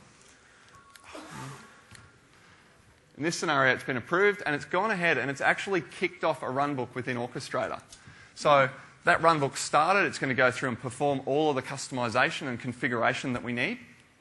In this scenario, it's been approved, and it's gone ahead and it's actually kicked off a runbook within Orchestrator. So that runbook started. It's going to go through and perform all of the customization and configuration that we need.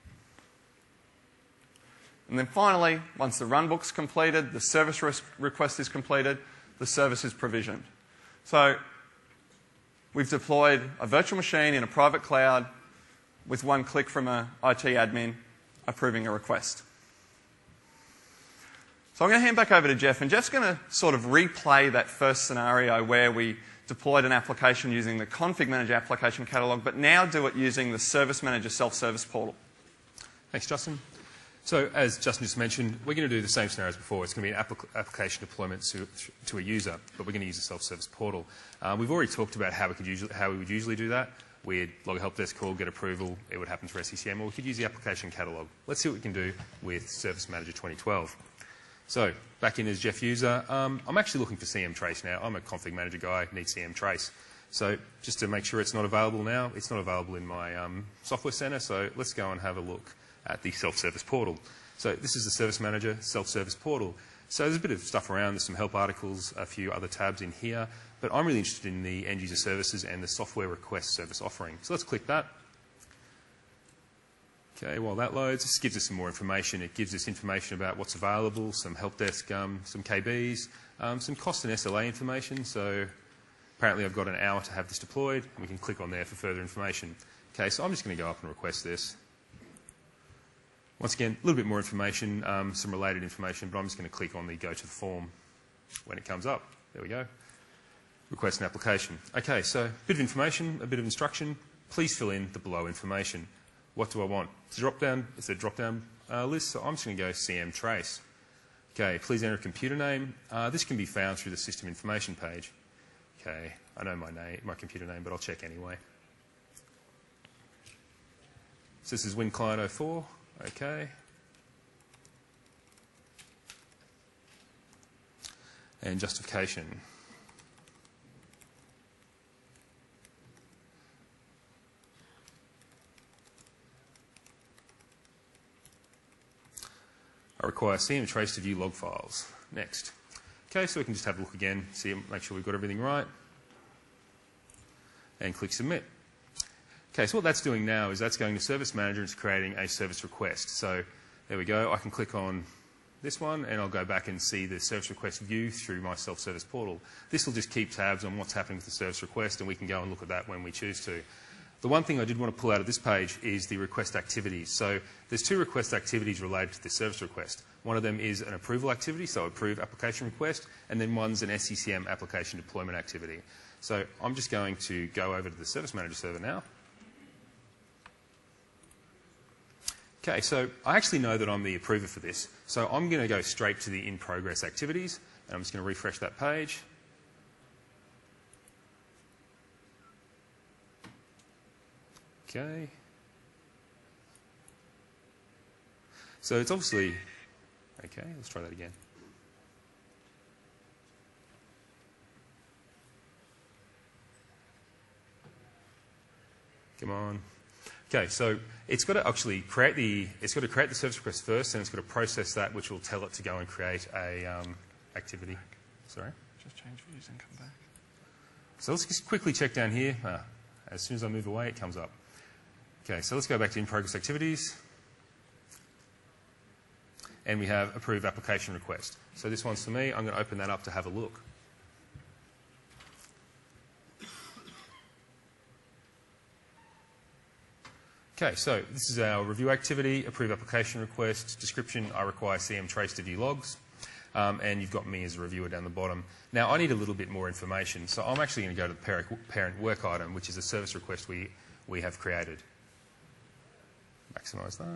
And then finally, once the runbook's completed, the service request is completed, the service is provisioned. So we've deployed a virtual machine in a private cloud with one click from an I T admin approving a request. So I'm going to hand back over to Jeff, and Jeff's going to sort of replay that first scenario where we deployed an application using the Config Manager application catalog, but now do it using the Service Manager self-service portal. Thanks, Justin. So as Justin just mentioned, we're going to do the same scenario as before. It's going to be an applic application deployment to, to a user, but we're going to use a self-service portal. Um, we've already talked about how we, could usually, how we would usually do that. We'd log a help desk call, get approval, it would happen through S C C M, or we could use the application catalog. Let's see what we can do with Service Manager twenty twelve. So back in as Jeff user, um, I'm actually looking for C M Trace now. I'm a config manager guy, need C M Trace. So just to make sure it's not available now, it's not available in my um, software center, so let's go and have a look at the self-service portal. So this is the Service Manager self-service portal. So there's a bit of stuff around, there's some help articles, a few other tabs in here, but I'm really interested in the end user services and the software request service offering. So let's click that. Okay, while that loads, this gives us some more information. It gives us information about what's available, some help desk, um, some K Bs, um, some cost and S L A information. So apparently I've got an hour to have this deployed, and we can click on there for further information. Okay, so I'm just going to go up and request this. Once again, a little bit more information, um, some related information, but I'm just going to click on the go to the form when it comes up. There we go. Request an application. Okay, so a bit of information, a bit of instruction. Please fill in the below information. What do I want? It's a drop-down, it's a drop-down uh, list, so I'm just going to go C M Trace. Okay, please enter a computer name. Uh, this can be found through the system information page. Okay, I know my name, my computer name, but I'll check anyway. So this is WinClient oh four. Okay. And justification. I require C M Trace to view log files. Next. Okay, so we can just have a look again, see, make sure we've got everything right, and click Submit. Okay, so what that's doing now is that's going to Service Manager and it's creating a service request. So there we go. I can click on this one and I'll go back and see the service request view through my self-service portal. This will just keep tabs on what's happening with the service request, and we can go and look at that when we choose to. The one thing I did want to pull out of this page is the request activities. So there's two request activities related to the service request. One of them is an approval activity, so approve application request, and then one's an S C C M application deployment activity. So I'm just going to go over to the Service Manager server now. Okay, so I actually know that I'm the approver for this, so I'm going to go straight to the in-progress activities, and I'm just going to refresh that page. Okay. So it's obviously, okay, let's try that again. Come on. Okay, so it's got to actually create the, it's got to create the service request first, and it's got to process that, which will tell it to go and create a um, activity. Sorry? Just change views and come back. So let's just quickly check down here. Ah, as soon as I move away, it comes up. Okay, so let's go back to in-progress activities. And we have approve application request. So this one's for me. I'm going to open that up to have a look. Okay, so this is our review activity, approve application request, description, I require C M Trace to view logs, um, and you've got me as a reviewer down the bottom. Now, I need a little bit more information, so I'm actually going to go to the parent, parent work item, which is a service request we, we have created. Maximise that.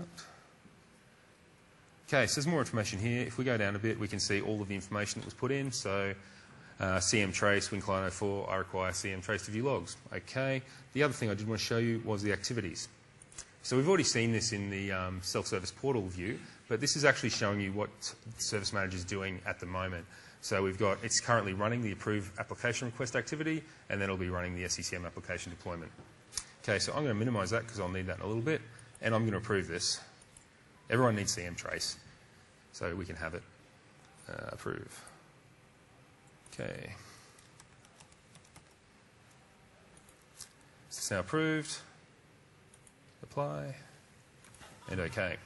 Okay, so there's more information here. If we go down a bit, we can see all of the information that was put in. So Uh, C M trace, WinClient oh four, I require C M trace to view logs. Okay. The other thing I did want to show you was the activities. So we've already seen this in the um, self-service portal view, but this is actually showing you what Service Manager is doing at the moment. So we've got, it's currently running the approve application request activity, and then it'll be running the S C C M application deployment. Okay, so I'm going to minimise that because I'll need that in a little bit, and I'm going to approve this. Everyone needs C M trace, so we can have it. Uh, approve. Okay. So it's now approved. Apply. And OK.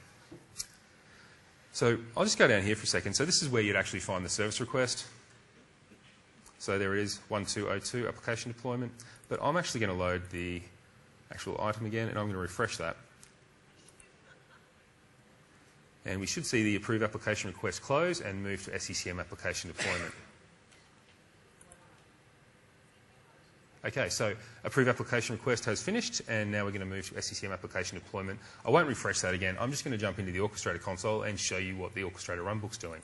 So I'll just go down here for a second. So this is where you'd actually find the service request. So there it is, one two zero two, application deployment. But I'm actually going to load the actual item again, and I'm going to refresh that. And we should see the approve application request close and move to S C C M application deployment. Okay, so approve application request has finished, and now we're going to move to S C C M application deployment. I won't refresh that again. I'm just going to jump into the Orchestrator console and show you what the Orchestrator runbook's doing.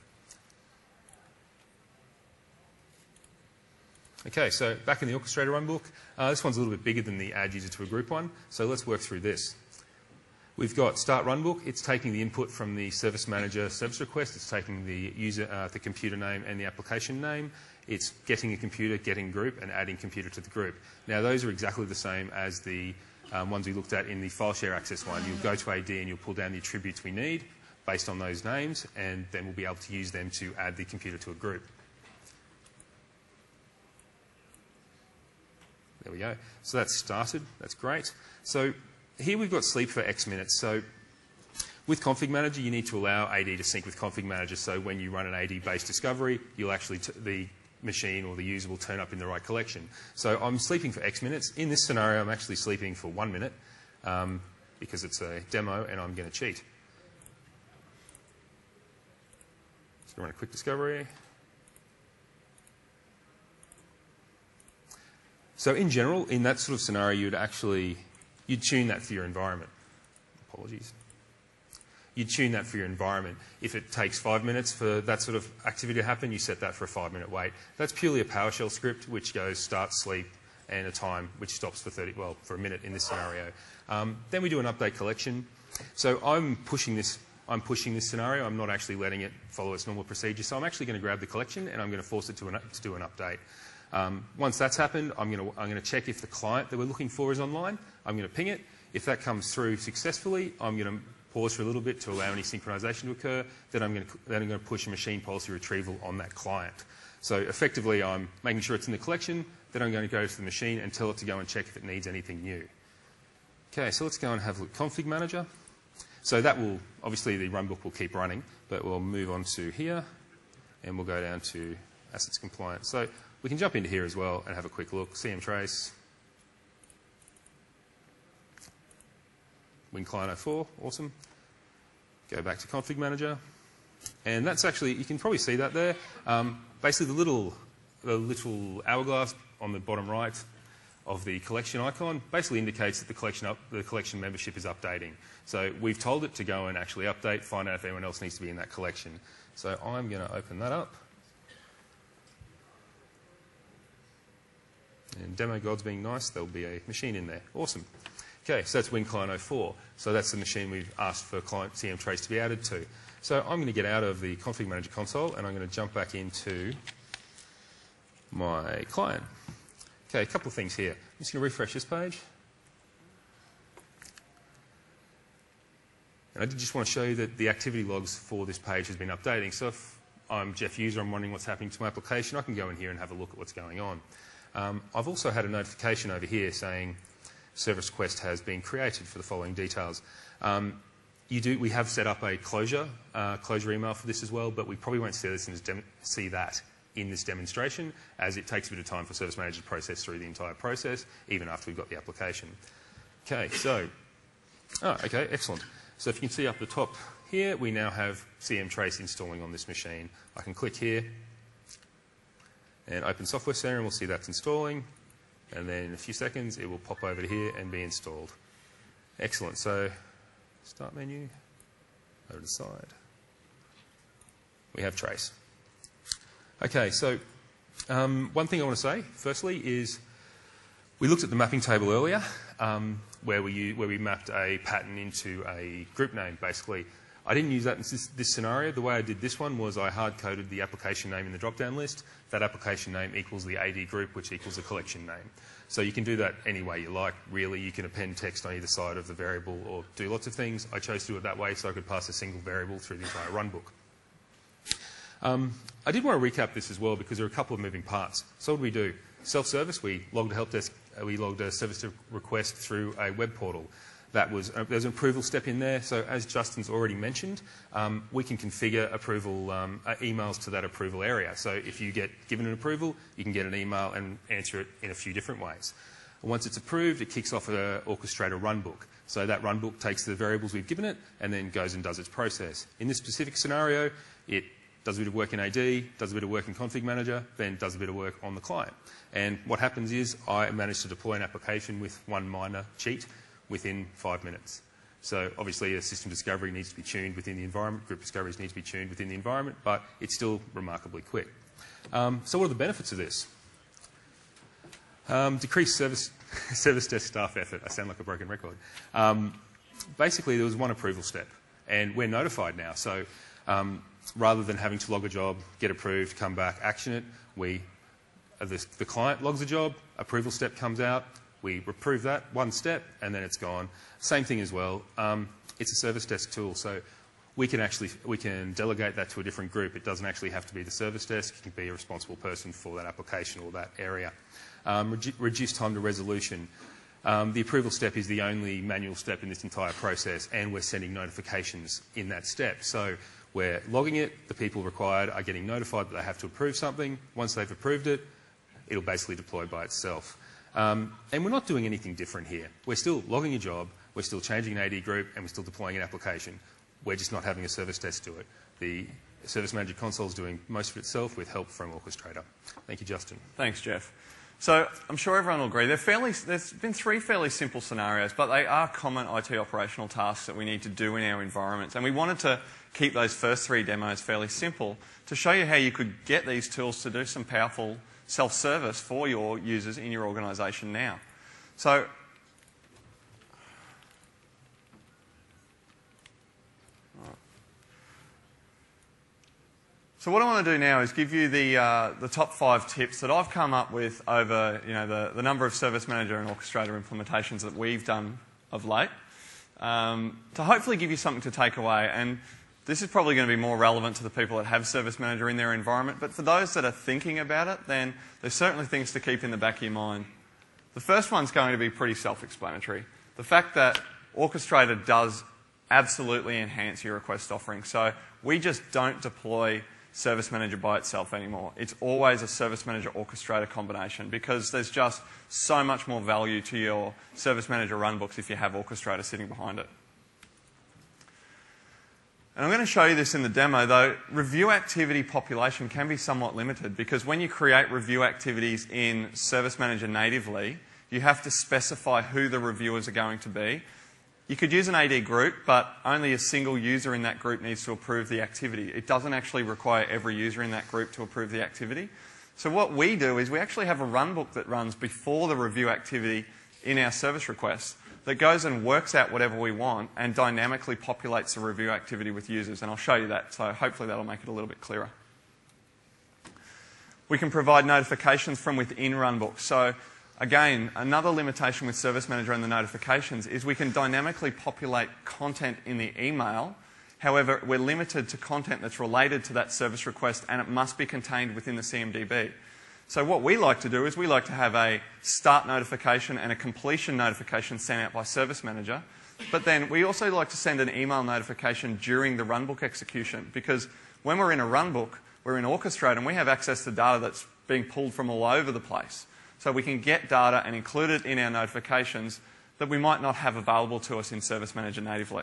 Okay, so back in the Orchestrator runbook, uh, this one's a little bit bigger than the add user to a group one, so let's work through this. We've got start runbook. It's taking the input from the Service Manager service request. It's taking the user, uh, the computer name and the application name. It's getting a computer, getting group, and adding computer to the group. Now, those are exactly the same as the um, ones we looked at in the file share access one. You'll go to A D and you'll pull down the attributes we need based on those names, and then we'll be able to use them to add the computer to a group. There we go. So that's started. That's great. So here we've got sleep for X minutes. So with Config Manager, you need to allow A D to sync with Config Manager. So when you run an A D-based discovery, you'll actually t the machine or the user will turn up in the right collection. So I'm sleeping for X minutes. In this scenario, I'm actually sleeping for one minute um, because it's a demo and I'm going to cheat. Just going to run a quick discovery. So in general, in that sort of scenario, you'd actually you'd tune that for your environment. Apologies. You'd tune that for your environment. If it takes five minutes for that sort of activity to happen, you set that for a five-minute wait. That's purely a PowerShell script which goes start, sleep, and a time which stops for thirty, well, for a minute in this scenario. Um, then we do an update collection. So I'm pushing this. I'm pushing this scenario. I'm not actually letting it follow its normal procedure. So I'm actually going to grab the collection and I'm going to force it to, an, to do an update. Um, once that's happened, I'm going, to, I'm going to check if the client that we're looking for is online. I'm going to ping it. If that comes through successfully, I'm going to pause for a little bit to allow any synchronization to occur. Then I'm going to, then I'm going to push a machine policy retrieval on that client. So effectively, I'm making sure it's in the collection. Then I'm going to go to the machine and tell it to go and check if it needs anything new. Okay, so let's go and have a look at Config Manager. So that will, obviously the runbook will keep running, but we'll move on to here and we'll go down to assets compliance. So we can jump into here as well and have a quick look. C M trace. WinClient oh four, awesome. Go back to Config Manager. And that's actually, you can probably see that there. Um, basically the little, the little hourglass on the bottom right of the collection icon basically indicates that the collection, up, the collection membership is updating. So we've told it to go and actually update, find out if anyone else needs to be in that collection. So I'm going to open that up. And demo gods being nice, there'll be a machine in there. Awesome. Okay, so that's WinClient oh four. So that's the machine we've asked for client C M trace to be added to. So I'm going to get out of the Config Manager console and I'm going to jump back into my client. Okay, a couple of things here. I'm just going to refresh this page. And I did just want to show you that the activity logs for this page has been updating. So if I'm Jeff User, I'm wondering what's happening to my application, I can go in here and have a look at what's going on. Um, I've also had a notification over here saying service request has been created for the following details. Um, you do, we have set up a closure, uh, closure email for this as well, but we probably won't see, this in this dem see that in this demonstration, as it takes a bit of time for Service Manager to process through the entire process, even after we've got the application. Okay, so, oh, okay, excellent. So if you can see up the top here, we now have C M trace installing on this machine. I can click here and open Software Center, and we'll see that's installing. And then in a few seconds, it will pop over to here and be installed. Excellent. So, start menu, over to the side. We have trace. Okay, so Um, one thing I want to say, firstly, is we looked at the mapping table earlier, um, where, we, where we mapped a pattern into a group name, basically. I didn't use that in this, this scenario. The way I did this one was I hard-coded the application name in the drop-down list. That application name equals the A D group, which equals the collection name. So you can do that any way you like, really. You can append text on either side of the variable or do lots of things. I chose to do it that way so I could pass a single variable through the entire runbook. Um, I did want to recap this as well because there are a couple of moving parts. So what did we do? Self-service, we logged a help desk, uh, we logged a service request through a web portal. That was, uh, there's an approval step in there. So as Justin's already mentioned, um, we can configure approval um, uh, emails to that approval area. So if you get given an approval, you can get an email and answer it in a few different ways. Once it's approved, it kicks off an Orchestrator runbook. So that runbook takes the variables we've given it and then goes and does its process. In this specific scenario, it does a bit of work in A D, does a bit of work in Config Manager, then does a bit of work on the client. And what happens is I managed to deploy an application with one minor cheat within five minutes. So obviously a system discovery needs to be tuned within the environment, group discoveries need to be tuned within the environment, but it's still remarkably quick. Um, so what are the benefits of this? Um, decreased service, service desk staff effort. I sound like a broken record. Um, basically there was one approval step and we're notified now. So um, rather than having to log a job, get approved, come back, action it, we, uh, the, the client logs a job, approval step comes out, we approve that, one step, and then it's gone. Same thing as well. Um, it's a service desk tool, so we can actually we can delegate that to a different group. It doesn't actually have to be the service desk. It can be a responsible person for that application or that area. Um, redu reduce time to resolution. Um, the approval step is the only manual step in this entire process, and we're sending notifications in that step. So we're logging it. The people required are getting notified that they have to approve something. Once they've approved it, it'll basically deploy by itself. Um, and we're not doing anything different here. We're still logging a job, we're still changing an A D group, and we're still deploying an application. We're just not having a service desk do it. The Service Manager console is doing most of it itself with help from Orchestrator. Thank you, Justin. Thanks, Jeff. So I'm sure everyone will agree. They're fairly, there's been three fairly simple scenarios, but they are common I T operational tasks that we need to do in our environments. And we wanted to keep those first three demos fairly simple to show you how you could get these tools to do some powerful self-service for your users in your organisation now. So, so what I want to do now is give you the, uh, the top five tips that I've come up with over you know, the, the number of Service Manager and Orchestrator implementations that we've done of late, um, to hopefully give you something to take away. And this is probably going to be more relevant to the people that have Service Manager in their environment, but for those that are thinking about it, then there's certainly things to keep in the back of your mind. The first one's going to be pretty self-explanatory. The fact that Orchestrator does absolutely enhance your request offering. So we just don't deploy Service Manager by itself anymore. It's always a Service Manager Orchestrator combination because there's just so much more value to your Service Manager runbooks if you have Orchestrator sitting behind it. And I'm going to show you this in the demo, though review activity population can be somewhat limited because when you create review activities in Service Manager natively, you have to specify who the reviewers are going to be. You could use an A D group, but only a single user in that group needs to approve the activity. It doesn't actually require every user in that group to approve the activity. So what we do is we actually have a runbook that runs before the review activity in our service requests that goes and works out whatever we want and dynamically populates the review activity with users. And I'll show you that, so hopefully that'll make it a little bit clearer. We can provide notifications from within runbooks. So again, another limitation with Service Manager and the notifications is we can dynamically populate content in the email. However, we're limited to content that's related to that service request and it must be contained within the C M D B. So what we like to do is we like to have a start notification and a completion notification sent out by Service Manager. But then we also like to send an email notification during the runbook execution because when we're in a runbook, we're in Orchestrator and we have access to data that's being pulled from all over the place. So we can get data and include it in our notifications that we might not have available to us in Service Manager natively.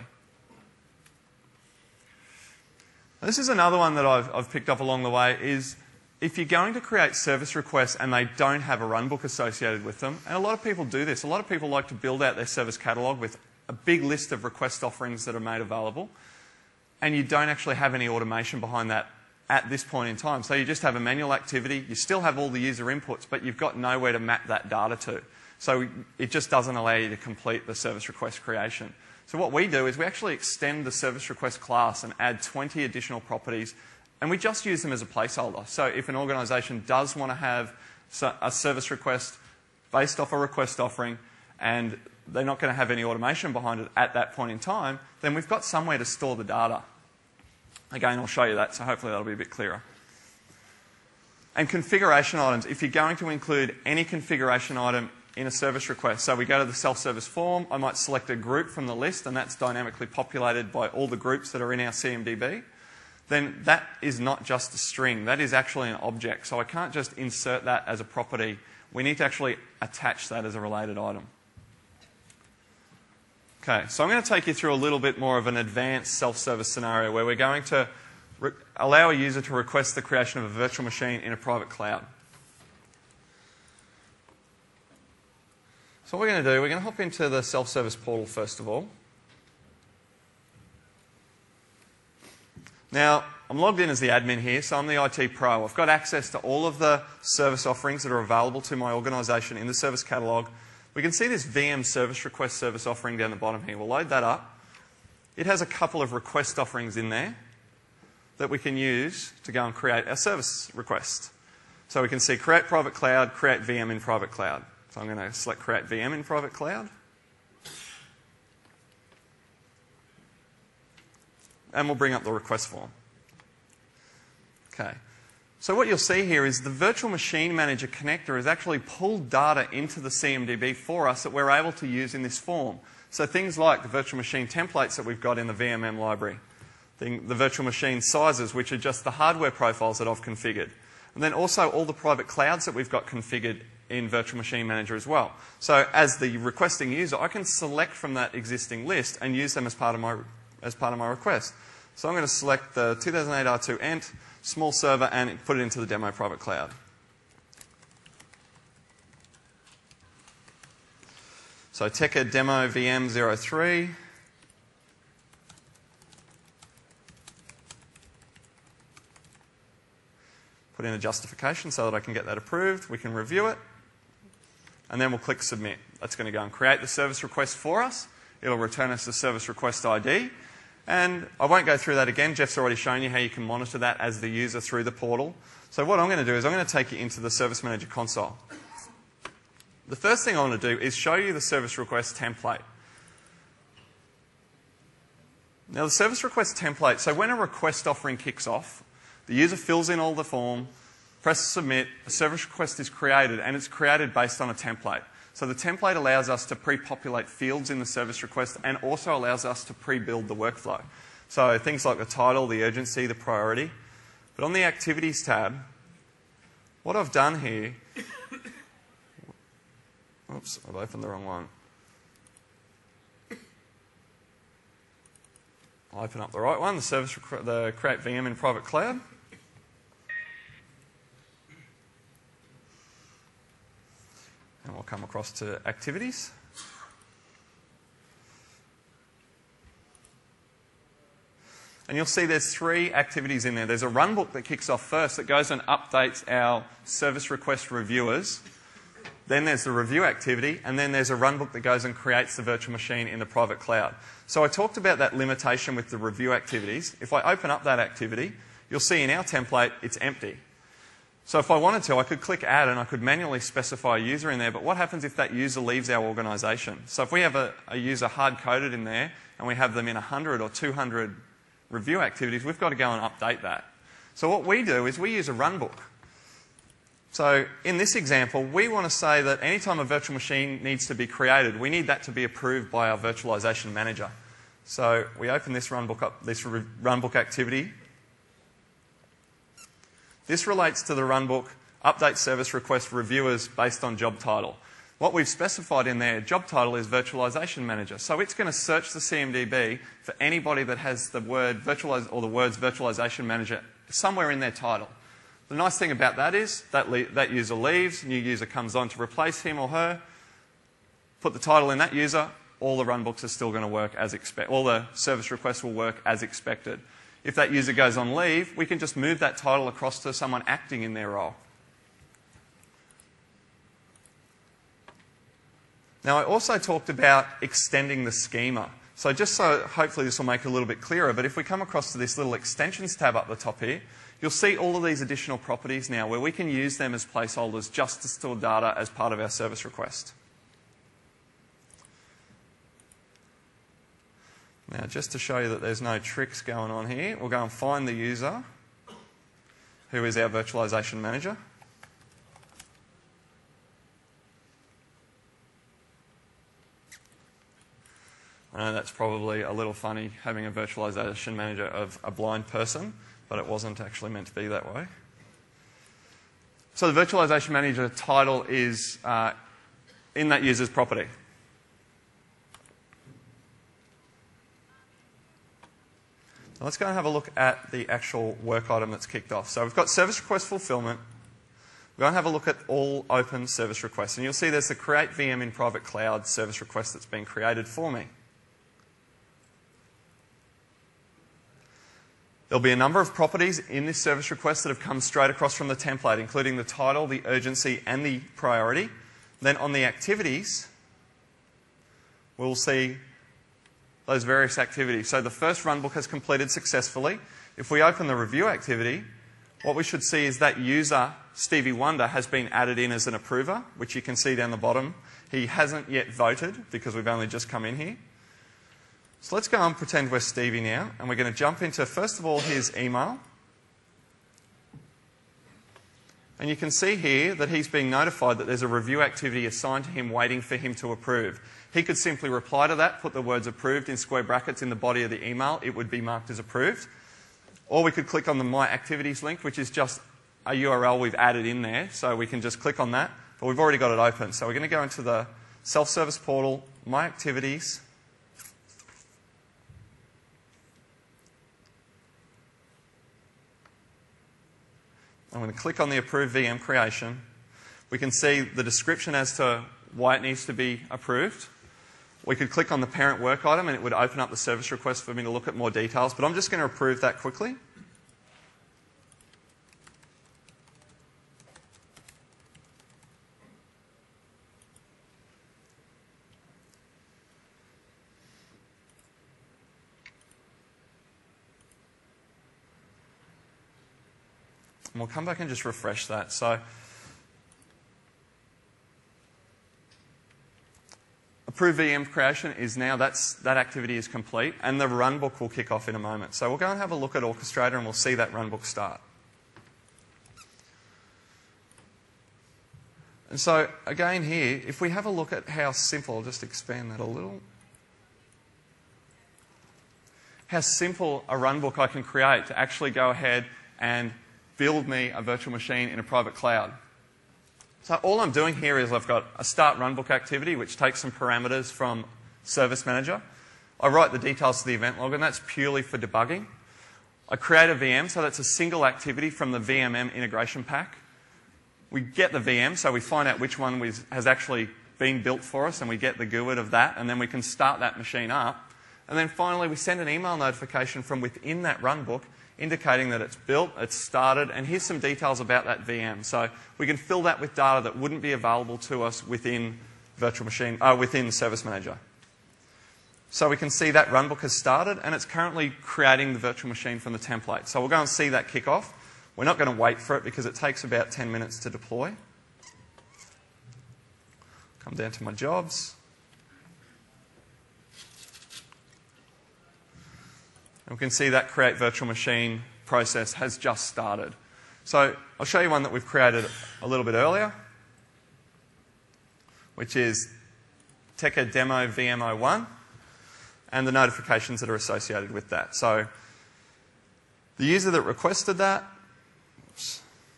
This is another one that I've, I've picked up along the way is if you're going to create service requests and they don't have a runbook associated with them, and a lot of people do this, a lot of people like to build out their service catalog with a big list of request offerings that are made available, and you don't actually have any automation behind that at this point in time. So you just have a manual activity, you still have all the user inputs, but you've got nowhere to map that data to. So it just doesn't allow you to complete the service request creation. So what we do is we actually extend the service request class and add twenty additional properties, and we just use them as a placeholder. So if an organisation does want to have a service request based off a request offering, and they're not going to have any automation behind it at that point in time, then we've got somewhere to store the data. Again, I'll show you that, so hopefully that'll be a bit clearer. And configuration items. If you're going to include any configuration item in a service request, so we go to the self-service form, I might select a group from the list, and that's dynamically populated by all the groups that are in our C M D B, then that is not just a string, that is actually an object. So I can't just insert that as a property. We need to actually attach that as a related item. Okay, so I'm going to take you through a little bit more of an advanced self-service scenario where we're going to allow a user to request the creation of a virtual machine in a private cloud. So what we're going to do, we're going to hop into the self-service portal first of all. Now, I'm logged in as the admin here, so I'm the I T pro. I've got access to all of the service offerings that are available to my organisation in the service catalogue. We can see this V M service request service offering down the bottom here. We'll load that up. It has a couple of request offerings in there that we can use to go and create our service request. So we can see create private cloud, create V M in private cloud. So I'm going to select create V M in private cloud. And we'll bring up the request form. Okay. So what you'll see here is the Virtual Machine Manager connector has actually pulled data into the C M D B for us that we're able to use in this form. So things like the virtual machine templates that we've got in the V M M library, the, the virtual machine sizes, which are just the hardware profiles that I've configured, and then also all the private clouds that we've got configured in Virtual Machine Manager as well. So as the requesting user, I can select from that existing list and use them as part of my, as part of my request. So I'm going to select the two thousand eight R two Ent, small server, and put it into the demo private cloud. So Tekka demo V M zero three. Put in a justification so that I can get that approved. We can review it. And then we'll click submit. That's going to go and create the service request for us. It'll return us the service request I D. And I won't go through that again. Jeff's already shown you how you can monitor that as the user through the portal. So what I'm going to do is I'm going to take you into the Service Manager console. The first thing I want to do is show you the service request template. Now the service request template, so when a request offering kicks off, the user fills in all the form, presses submit, a service request is created, and it's created based on a template. So the template allows us to pre-populate fields in the service request and also allows us to pre-build the workflow. So things like the title, the urgency, the priority. But on the Activities tab, what I've done here... Oops, I've opened the wrong one. I'll open up the right one, the service, the Create V M in Private Cloud. And we'll come across to Activities. And you'll see there's three activities in there. There's a runbook that kicks off first that goes and updates our service request reviewers. Then there's the review activity, and then there's a runbook that goes and creates the virtual machine in the private cloud. So I talked about that limitation with the review activities. If I open up that activity, you'll see in our template it's empty. So if I wanted to, I could click add and I could manually specify a user in there, but what happens if that user leaves our organisation? So if we have a, a user hard-coded in there and we have them in one hundred or two hundred review activities, we've got to go and update that. So what we do is we use a runbook. So in this example, we want to say that anytime a virtual machine needs to be created, we need that to be approved by our virtualization manager. So we open this runbook up, this runbook activity. This relates to the runbook update service request reviewers based on job title. What we've specified in there, job title is virtualization manager. So it's going to search the C M D B for anybody that has the word virtualize or the words virtualization manager somewhere in their title. The nice thing about that is that, that user leaves, new user comes on to replace him or her, put the title in that user, all the runbooks are still going to work as expected. All the service requests will work as expected. If that user goes on leave, we can just move that title across to someone acting in their role. Now, I also talked about extending the schema. So just so hopefully this will make it a little bit clearer, but if we come across to this little extensions tab up the top here, you'll see all of these additional properties now where we can use them as placeholders just to store data as part of our service request. Now, just to show you that there's no tricks going on here, we'll go and find the user, who is our virtualization manager. I know that's probably a little funny, having a virtualization manager of a blind person, but it wasn't actually meant to be that way. So the virtualization manager title is uh, in that user's property. Now let's go and have a look at the actual work item that's kicked off. So we've got service request fulfillment. We're going to have a look at all open service requests. And you'll see there's the create V M in private cloud service request that's been created for me. There'll be a number of properties in this service request that have come straight across from the template, including the title, the urgency, and the priority. Then on the activities, we'll see those various activities. So the first runbook has completed successfully. If we open the review activity, what we should see is that user, Stevie Wonder, has been added in as an approver, which you can see down the bottom. He hasn't yet voted because we've only just come in here. So let's go and pretend we're Stevie now, and we're going to jump into, first of all, his email. And you can see here that he's being notified that there's a review activity assigned to him waiting for him to approve. He could simply reply to that, put the words approved in square brackets in the body of the email. It would be marked as approved. Or we could click on the My Activities link, which is just a U R L we've added in there. So we can just click on that, but we've already got it open. So we're going to go into the self-service portal, My Activities. I'm going to click on the approved V M creation. We can see the description as to why it needs to be approved. We could click on the parent work item and it would open up the service request for me to look at more details, but I'm just going to approve that quickly. And we'll come back and just refresh that. So, approved V M creation is now, that's, that activity is complete, and the runbook will kick off in a moment. So we'll go and have a look at Orchestrator and we'll see that runbook start. And so, again here, if we have a look at how simple, I'll just expand that a little, how simple a runbook I can create to actually go ahead and build me a virtual machine in a private cloud. So all I'm doing here is I've got a start runbook activity, which takes some parameters from Service Manager. I write the details to the event log, and that's purely for debugging. I create a V M, so that's a single activity from the V M M integration pack. We get the V M, so we find out which one has actually been built for us, and we get the G U I D of that, and then we can start that machine up. And then finally, we send an email notification from within that runbook indicating that it's built, it's started, and here's some details about that V M. So we can fill that with data that wouldn't be available to us within virtual machine, uh, within Service Manager. So we can see that runbook has started, and it's currently creating the virtual machine from the template. So we'll go and see that kick off. We're not going to wait for it because it takes about ten minutes to deploy. Come down to my jobs. And we can see that create virtual machine process has just started. So I'll show you one that we've created a little bit earlier, which is Tekka Demo V M zero one, and the notifications that are associated with that. So the user that requested that, oops,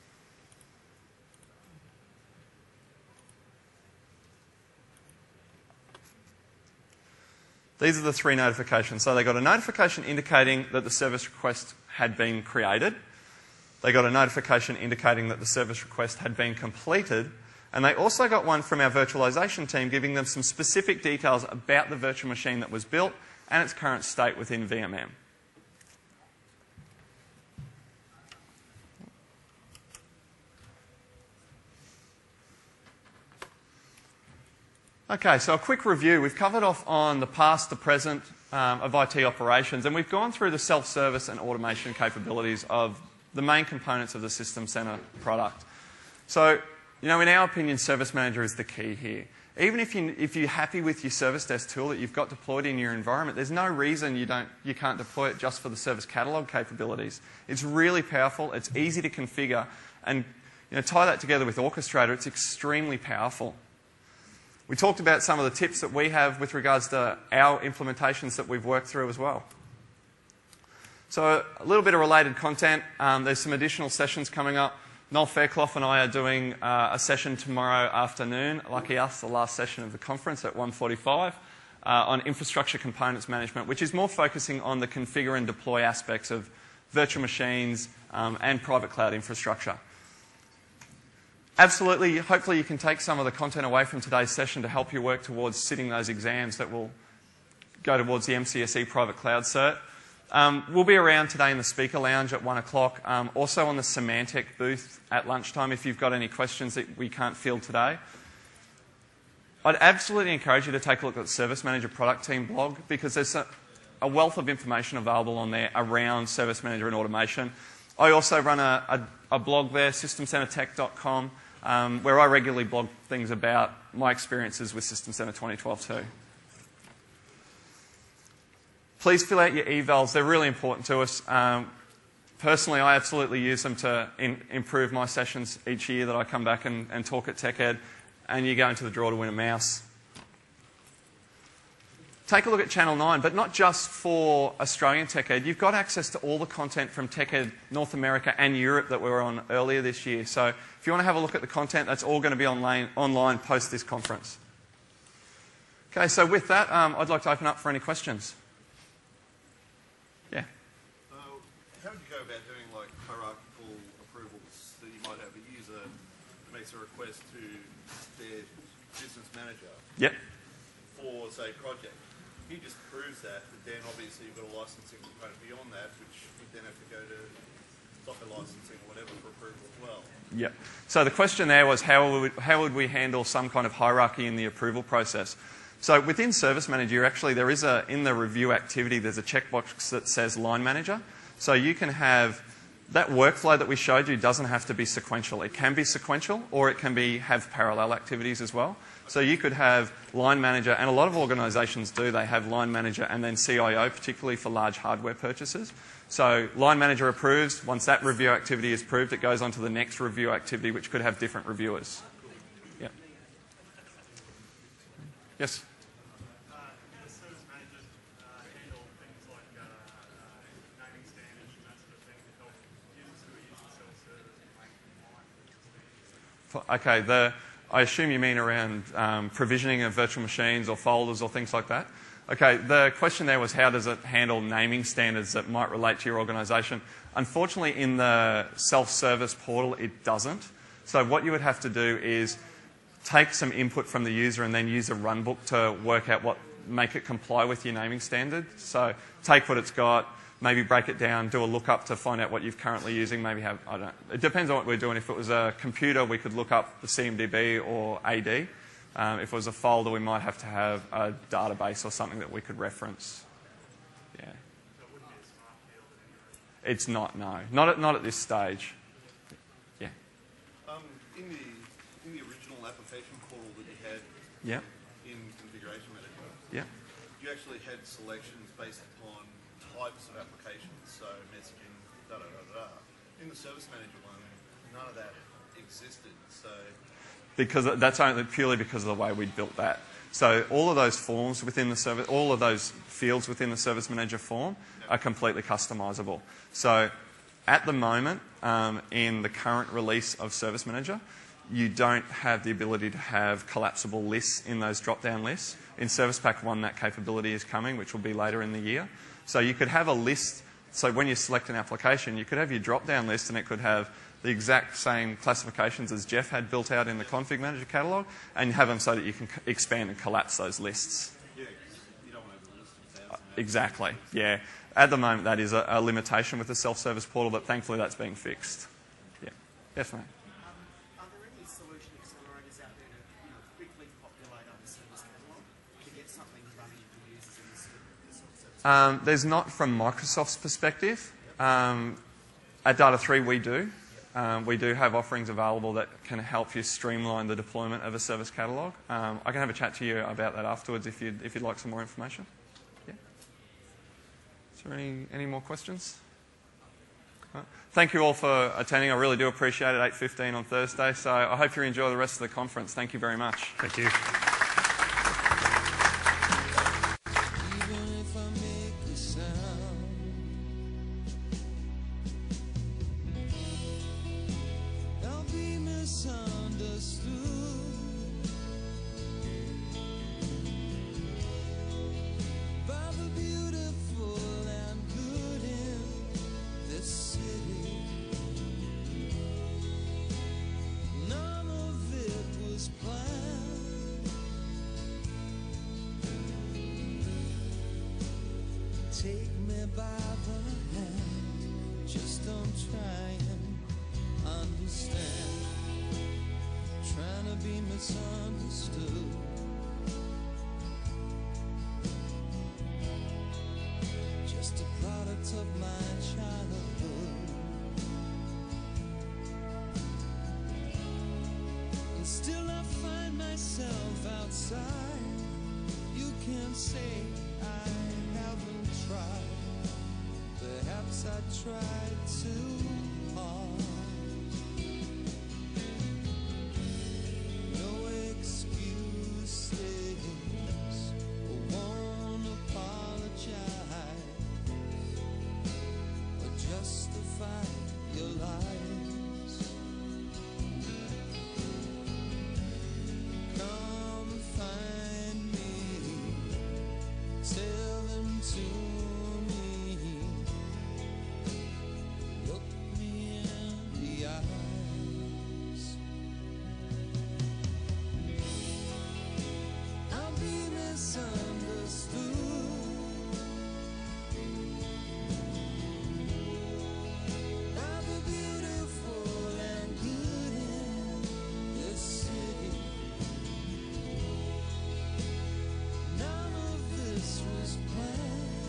these are the three notifications. So they got a notification indicating that the service request had been created. They got a notification indicating that the service request had been completed. And they also got one from our virtualization team giving them some specific details about the virtual machine that was built and its current state within V M M. Okay, so a quick review. We've covered off on the past, the present um, of I T operations, and we've gone through the self-service and automation capabilities of the main components of the System Center product. So, you know, in our opinion, Service Manager is the key here. Even if, you, if you're happy with your Service Desk tool that you've got deployed in your environment, there's no reason you, don't, you can't deploy it just for the Service Catalog capabilities. It's really powerful, it's easy to configure, and you know, tie that together with Orchestrator, it's extremely powerful. We talked about some of the tips that we have with regards to our implementations that we've worked through as well. So a little bit of related content. Um, there's some additional sessions coming up. Noel Fairclough and I are doing uh, a session tomorrow afternoon, lucky us, the last session of the conference at one forty-five, uh, on infrastructure components management, which is more focusing on the configure and deploy aspects of virtual machines um, and private cloud infrastructure. Absolutely, hopefully you can take some of the content away from today's session to help you work towards sitting those exams that will go towards the M C S E Private Cloud Cert. Um, we'll be around today in the speaker lounge at one o'clock, um, also on the Symantec booth at lunchtime if you've got any questions that we can't field today. I'd absolutely encourage you to take a look at the Service Manager Product Team blog because there's a, a wealth of information available on there around Service Manager and automation. I also run a, a, a blog there, system center tech dot com. Um, where I regularly blog things about my experiences with System Center twenty twelve too. Please fill out your evals. They're really important to us. Um, personally, I absolutely use them to in, improve my sessions each year that I come back and, and talk at TechEd, and you go into the draw to win a mouse. Take a look at Channel nine, but not just for Australian TechEd. You've got access to all the content from TechEd North America and Europe that we were on earlier this year. So if you want to have a look at the content, that's all going to be online, online post this conference. Okay, so with that, um, I'd like to open up for any questions. Yeah? Uh, how would you go about doing like hierarchical approvals? So you might have a user who makes a request to their business manager Yep. for, say, project. He just approves that, but then obviously you've got a licensing component beyond that, which would then have to go to software licensing or whatever for approval as well. Yep. So the question there was how would, how would we handle some kind of hierarchy in the approval process? So within Service Manager, actually there is a, in the review activity, there's a checkbox that says Line Manager. So you can have, that workflow that we showed you doesn't have to be sequential. It can be sequential or it can be have parallel activities as well. So you could have Line Manager, and a lot of organisations do, they have Line Manager and then C I O, particularly for large hardware purchases. So Line Manager approves. Once that review activity is approved, it goes on to the next review activity, which could have different reviewers. Yeah. Yes? Uh, the service managers uh, handle things like uh, uh, naming standards and that sort of thing to help users who are using self-service to make compliant with the standards. Okay, the, I assume you mean around um, provisioning of virtual machines or folders or things like that? Okay, the question there was how does it handle naming standards that might relate to your organisation? Unfortunately, in the self-service portal, it doesn't. So what you would have to do is take some input from the user and then use a runbook to work out what, make it comply with your naming standard. So take what it's got, maybe break it down, do a lookup to find out what you're currently using, maybe have, I don't know. It depends on what we're doing. If it was a computer, we could look up the C M D B or A D. Um, if it was a folder, we might have to have a database or something that we could reference. Yeah. It's not, no. Not at, not at this stage. Yeah. Um, in the in the original application portal that you had Yeah. in Configuration Manager, Yeah. you actually had selections based upon types of applications, so messaging, da da da da. In the Service Manager one, none of that existed. So Because that's only purely because of the way we built that. So all of those forms within the service, all of those fields within the Service Manager form are completely customizable. So at the moment, um, in the current release of Service Manager, you don't have the ability to have collapsible lists in those drop-down lists. In Service Pack one, that capability is coming, which will be later in the year. So you could have a list. So when you select an application, you could have your drop-down list and it could have the exact same classifications as Jeff had built out in the Config Manager catalog, and have them so that you can expand and collapse those lists. yeah, you don't want to have a list of thousands. Exactly, yeah. At the moment, that is a, a limitation with the self-service portal, but thankfully that's being fixed. Yeah, definitely. Um, are there any solution accelerators out there to you know, quickly populate other service Um, there's not from Microsoft's perspective. Um, at Data three, we do. Um, we do have offerings available that can help you streamline the deployment of a service catalog. Um, I can have a chat to you about that afterwards if you'd, if you'd like some more information. Yeah. Is there any, any more questions? Right. Thank you all for attending. I really do appreciate it, eight fifteen on Thursday. So I hope you enjoy the rest of the conference. Thank you very much. Thank you. Take me by the hand, just don't try and understand. Trying to be misunderstood. Just a product of my childhood. And still I find myself outside. You can say I haven't tried. Perhaps I tried too hard. No excuses, won't apologize or justify your lies. Come find me, tell them to me, look me in the eyes. I'll be misunderstood by the beautiful and good in this city. None of this was planned.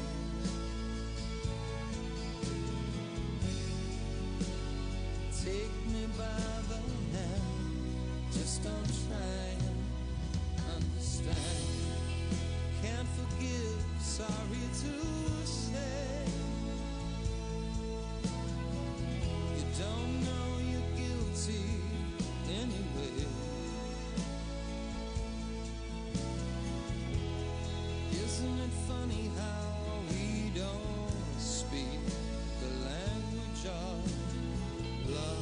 Take me by the hand, just don't try and understand. Can't forgive, sorry to say. You don't know you're guilty anyway. Isn't it funny how we don't speak the language of love?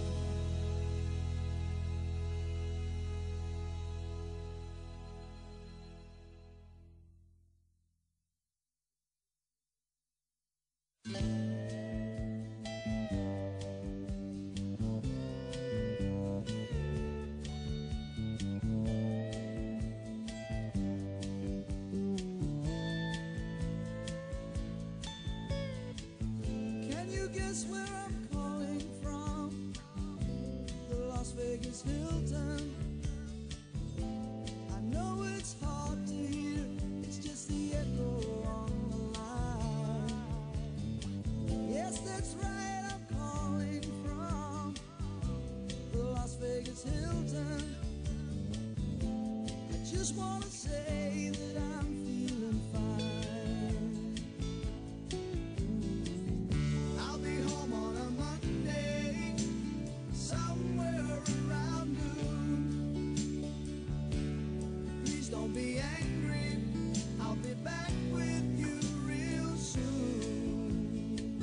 Can you guess where I'm calling from? The Las Vegas Hilton. I know it's hard to hear, it's just the echo on the line. Yes, that's right, I'm calling from the Las Vegas Hilton. I just want to say that I'm feeling fine. I'll be home on a Monday, somewhere around noon. Please don't be angry, I'll be back with you real soon.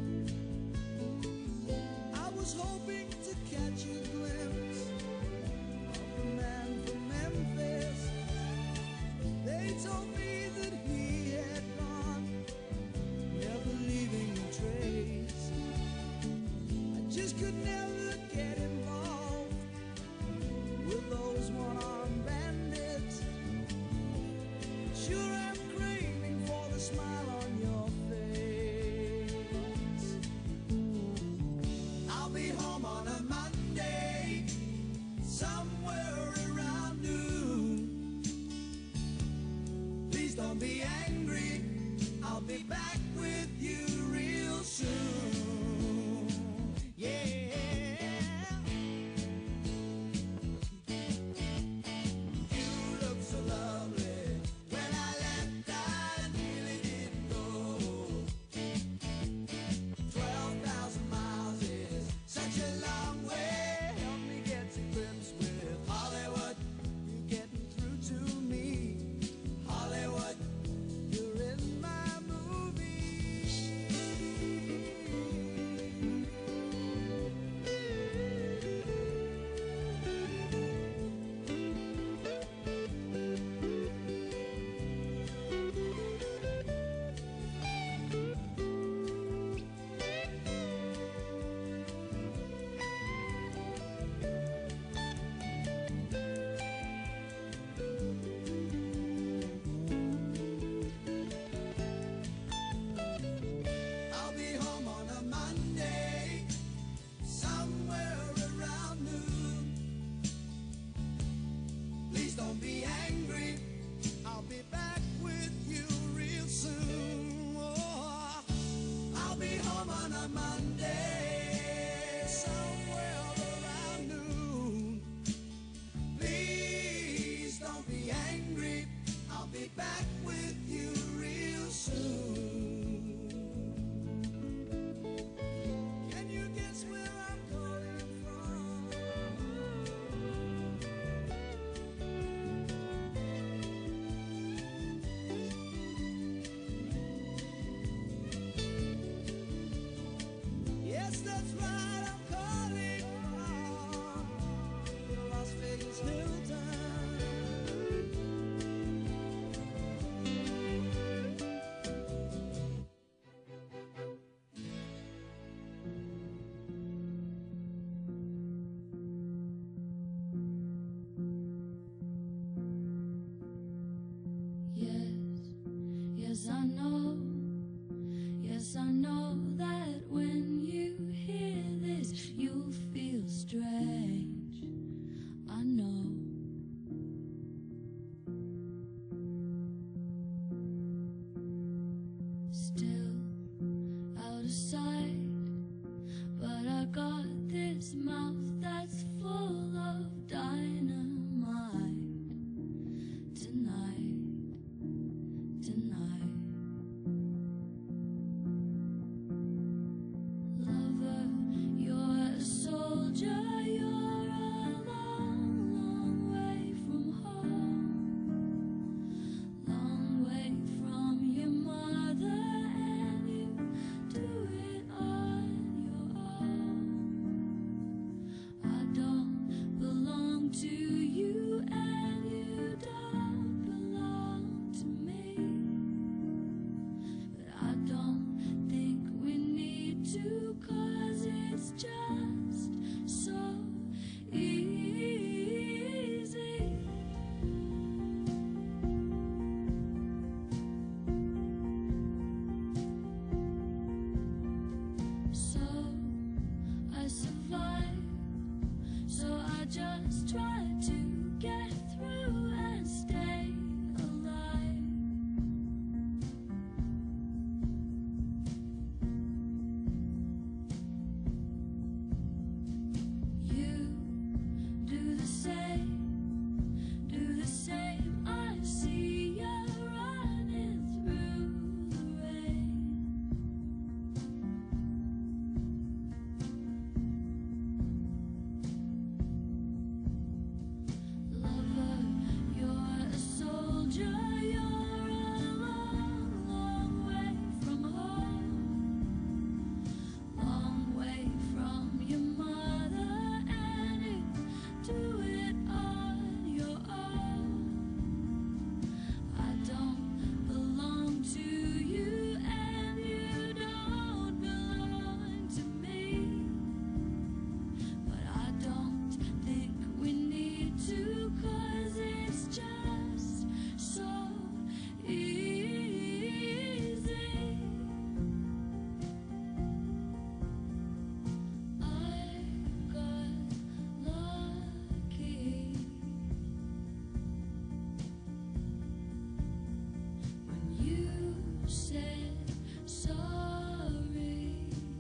I was hoping to catch a glimpse of the man from Memphis. They told me that he had gone, never leaving a trace. I just could never get involved with those one-armed bandits. Sure, I'm craving for the smile on your face. I'll be home on a Monday, somewhere around noon. Please don't be angry, I'll to you and you don't belong to me. But I don't think we need to, 'cause it's just so easy. So I survive, so I just try to get through and stay alive. You do the same, do the same. I see you running through the rain. Lover, you're a soldier, you're a long, long way from home, long way from your mother, and you do it on your own. I don't belong to you, and you don't belong to me. But I don't think we need to, 'cause it's just so easy. I got lucky when you said sorry,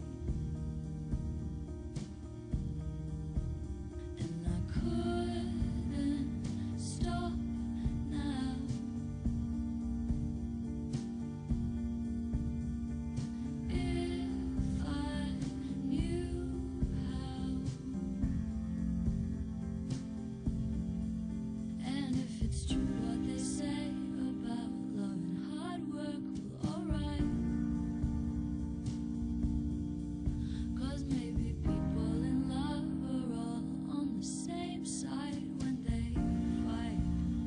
and I couldn't stop now. If I knew how, and if it's true what they say about love and hard work, well, alright. 'Cause maybe people in love are all on the same side when they fight,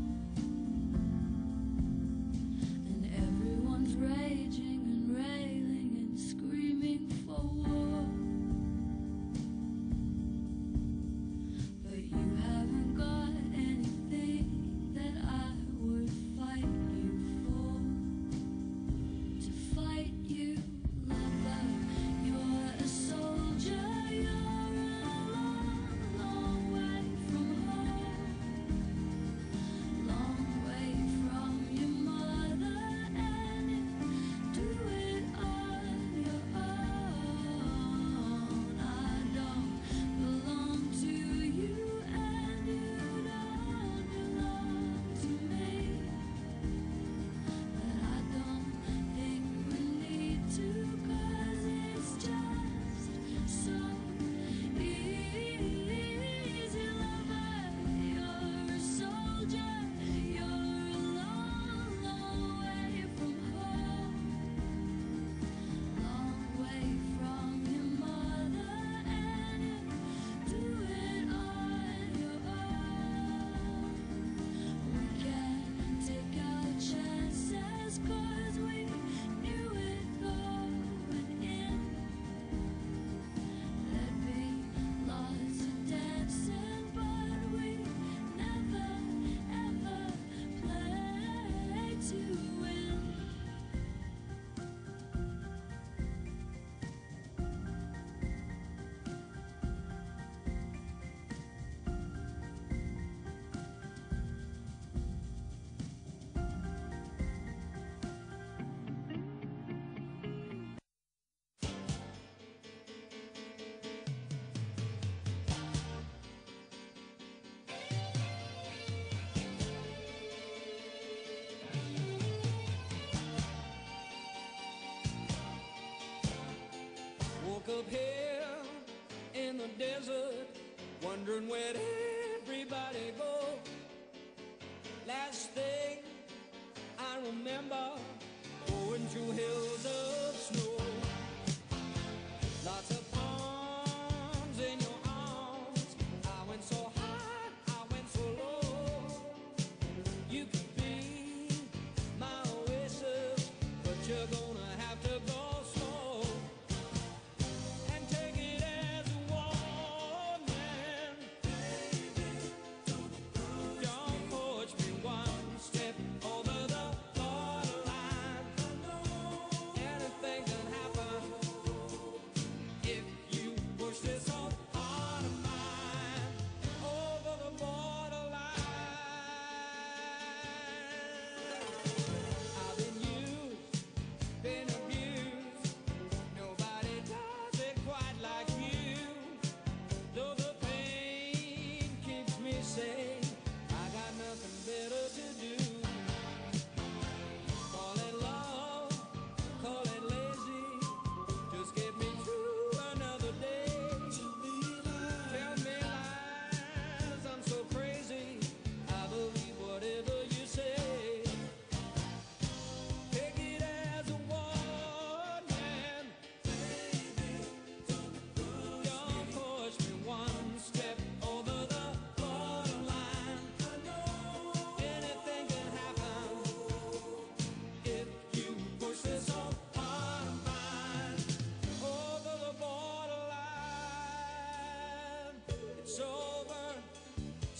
and everyone's raging and railing and screaming for war. But you haven't got anything that I would fight you for. To fight you, lover, you're a soldier, you're a long, long way from home, long way from your mother, and you do it on your own. I don't belong to you, and you don't belong to me. But I don't think we need to, 'cause it's just so easy. Lover, you're a soldier, you're a long, long way from home, long way from your mother, and you do it on your own. We can't take our chances, 'cause we knew it going in. There'd be lots of dancing, but we never, ever played to win. Woke up here in the desert, wondering where'd everybody go. Last thing I remember, going through hills of snow. Lots of arms in your arms. I went so high, I went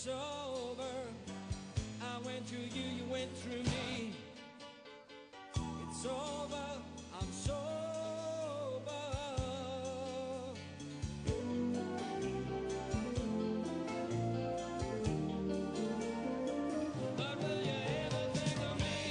over. I went through you, you went through me. It's over, I'm sober. But will you ever think of me?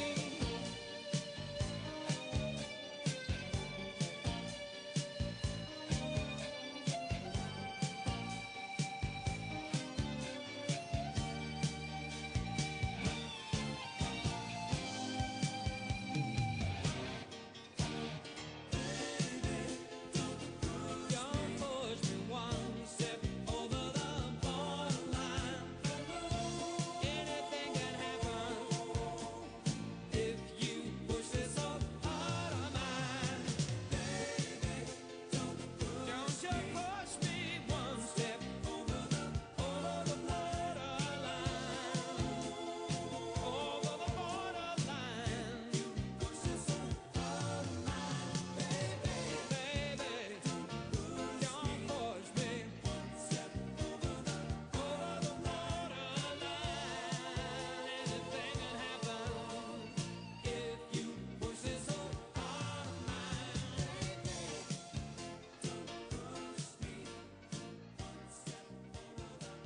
Don't push me one step over the borderline. Anything can happen if you push this so hard on mine. Don't you push me one step over the over the borderline. Over the borderline. Push this so hard on mine, baby, baby. Don't push me one step over the over the borderline. Anything can happen if you push this so hard on mine, baby. Don't push me one step over the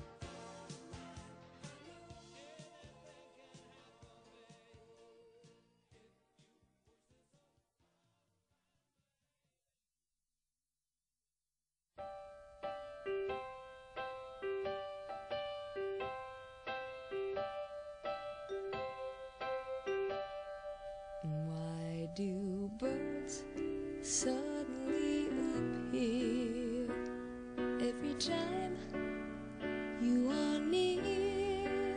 Why do birds suddenly appear every time you are near?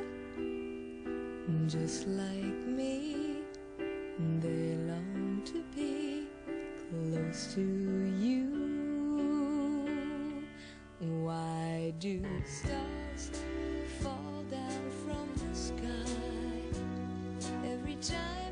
Just like me, they long to be close to you. Why do stars fall down from the sky every time